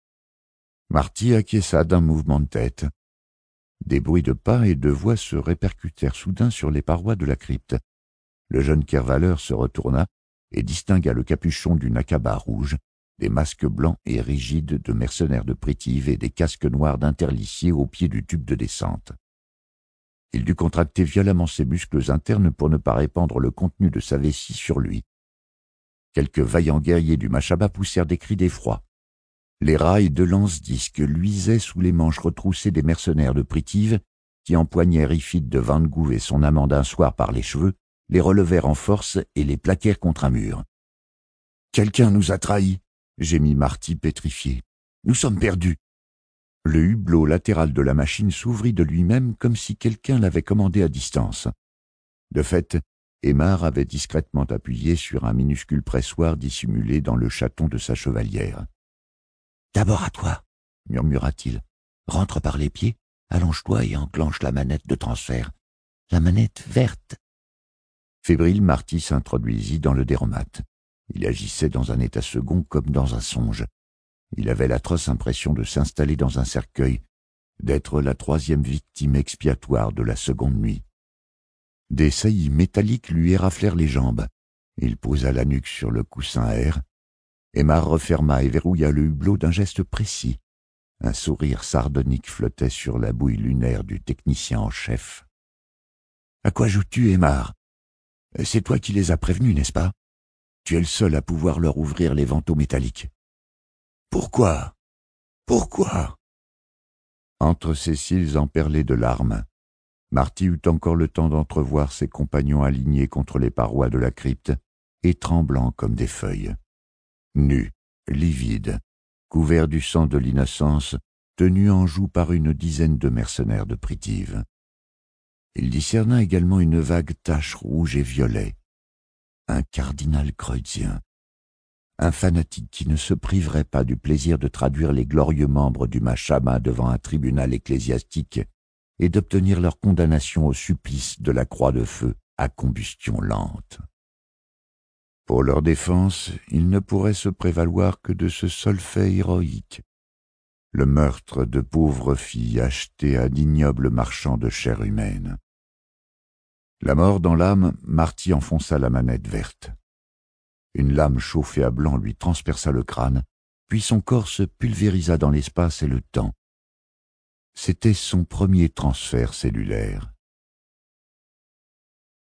Marty acquiesça d'un mouvement de tête. Des bruits de pas et de voix se répercutèrent soudain sur les parois de la crypte. Le jeune Kervaleur se retourna et distingua le capuchon d'une akaba rouge, des masques blancs et rigides de mercenaires de Pritive et des casques noirs d'interliciers au pied du tube de descente. Il dut contracter violemment ses muscles internes pour ne pas répandre le contenu de sa vessie sur lui. Quelques vaillants guerriers du Mashama poussèrent des cris d'effroi. Les rails de lance-disques luisaient sous les manches retroussées des mercenaires de Pritive, qui empoignèrent Ifit de Vangou et son amant d'un soir par les cheveux, les relevèrent en force et les plaquèrent contre un mur. « Quelqu'un nous a trahis !» gémit Marty pétrifié. « Nous sommes perdus !» Le hublot latéral de la machine s'ouvrit de lui-même comme si quelqu'un l'avait commandé à distance. De fait, Aymar avait discrètement appuyé sur un minuscule pressoir dissimulé dans le chaton de sa chevalière. « D'abord à toi, » murmura-t-il. « Rentre par les pieds, allonge-toi et enclenche la manette de transfert. La manette verte. » Fébrile, Marty s'introduisit dans le déromate. Il agissait dans un état second comme dans un songe. Il avait l'atroce impression de s'installer dans un cercueil, d'être la troisième victime expiatoire de la seconde nuit. Des saillies métalliques lui éraflèrent les jambes. Il posa la nuque sur le coussin à air. Aymar referma et verrouilla le hublot d'un geste précis. Un sourire sardonique flottait sur la bouille lunaire du technicien en chef. « À quoi joues-tu, Aymar? C'est toi qui les as prévenus, n'est-ce pas? Tu es le seul à pouvoir leur ouvrir les vantaux métalliques. »« Pourquoi? Pourquoi ?» Entre ses cils emperlés de larmes, Marty eut encore le temps d'entrevoir ses compagnons alignés contre les parois de la crypte et tremblants comme des feuilles. Nus, livides, couverts du sang de l'innocence, tenus en joue par une dizaine de mercenaires de Pritive. Il discerna également une vague tache rouge et violet. Un cardinal kreuzien, un fanatique qui ne se priverait pas du plaisir de traduire les glorieux membres du Machama devant un tribunal ecclésiastique et d'obtenir leur condamnation au supplice de la croix de feu à combustion lente. Pour leur défense, ils ne pourraient se prévaloir que de ce seul fait héroïque, le meurtre de pauvres filles achetées à d'ignobles marchands de chair humaine. La mort dans l'âme, Marty enfonça la manette verte. Une lame chauffée à blanc lui transperça le crâne, puis son corps se pulvérisa dans l'espace et le temps. C'était son premier transfert cellulaire.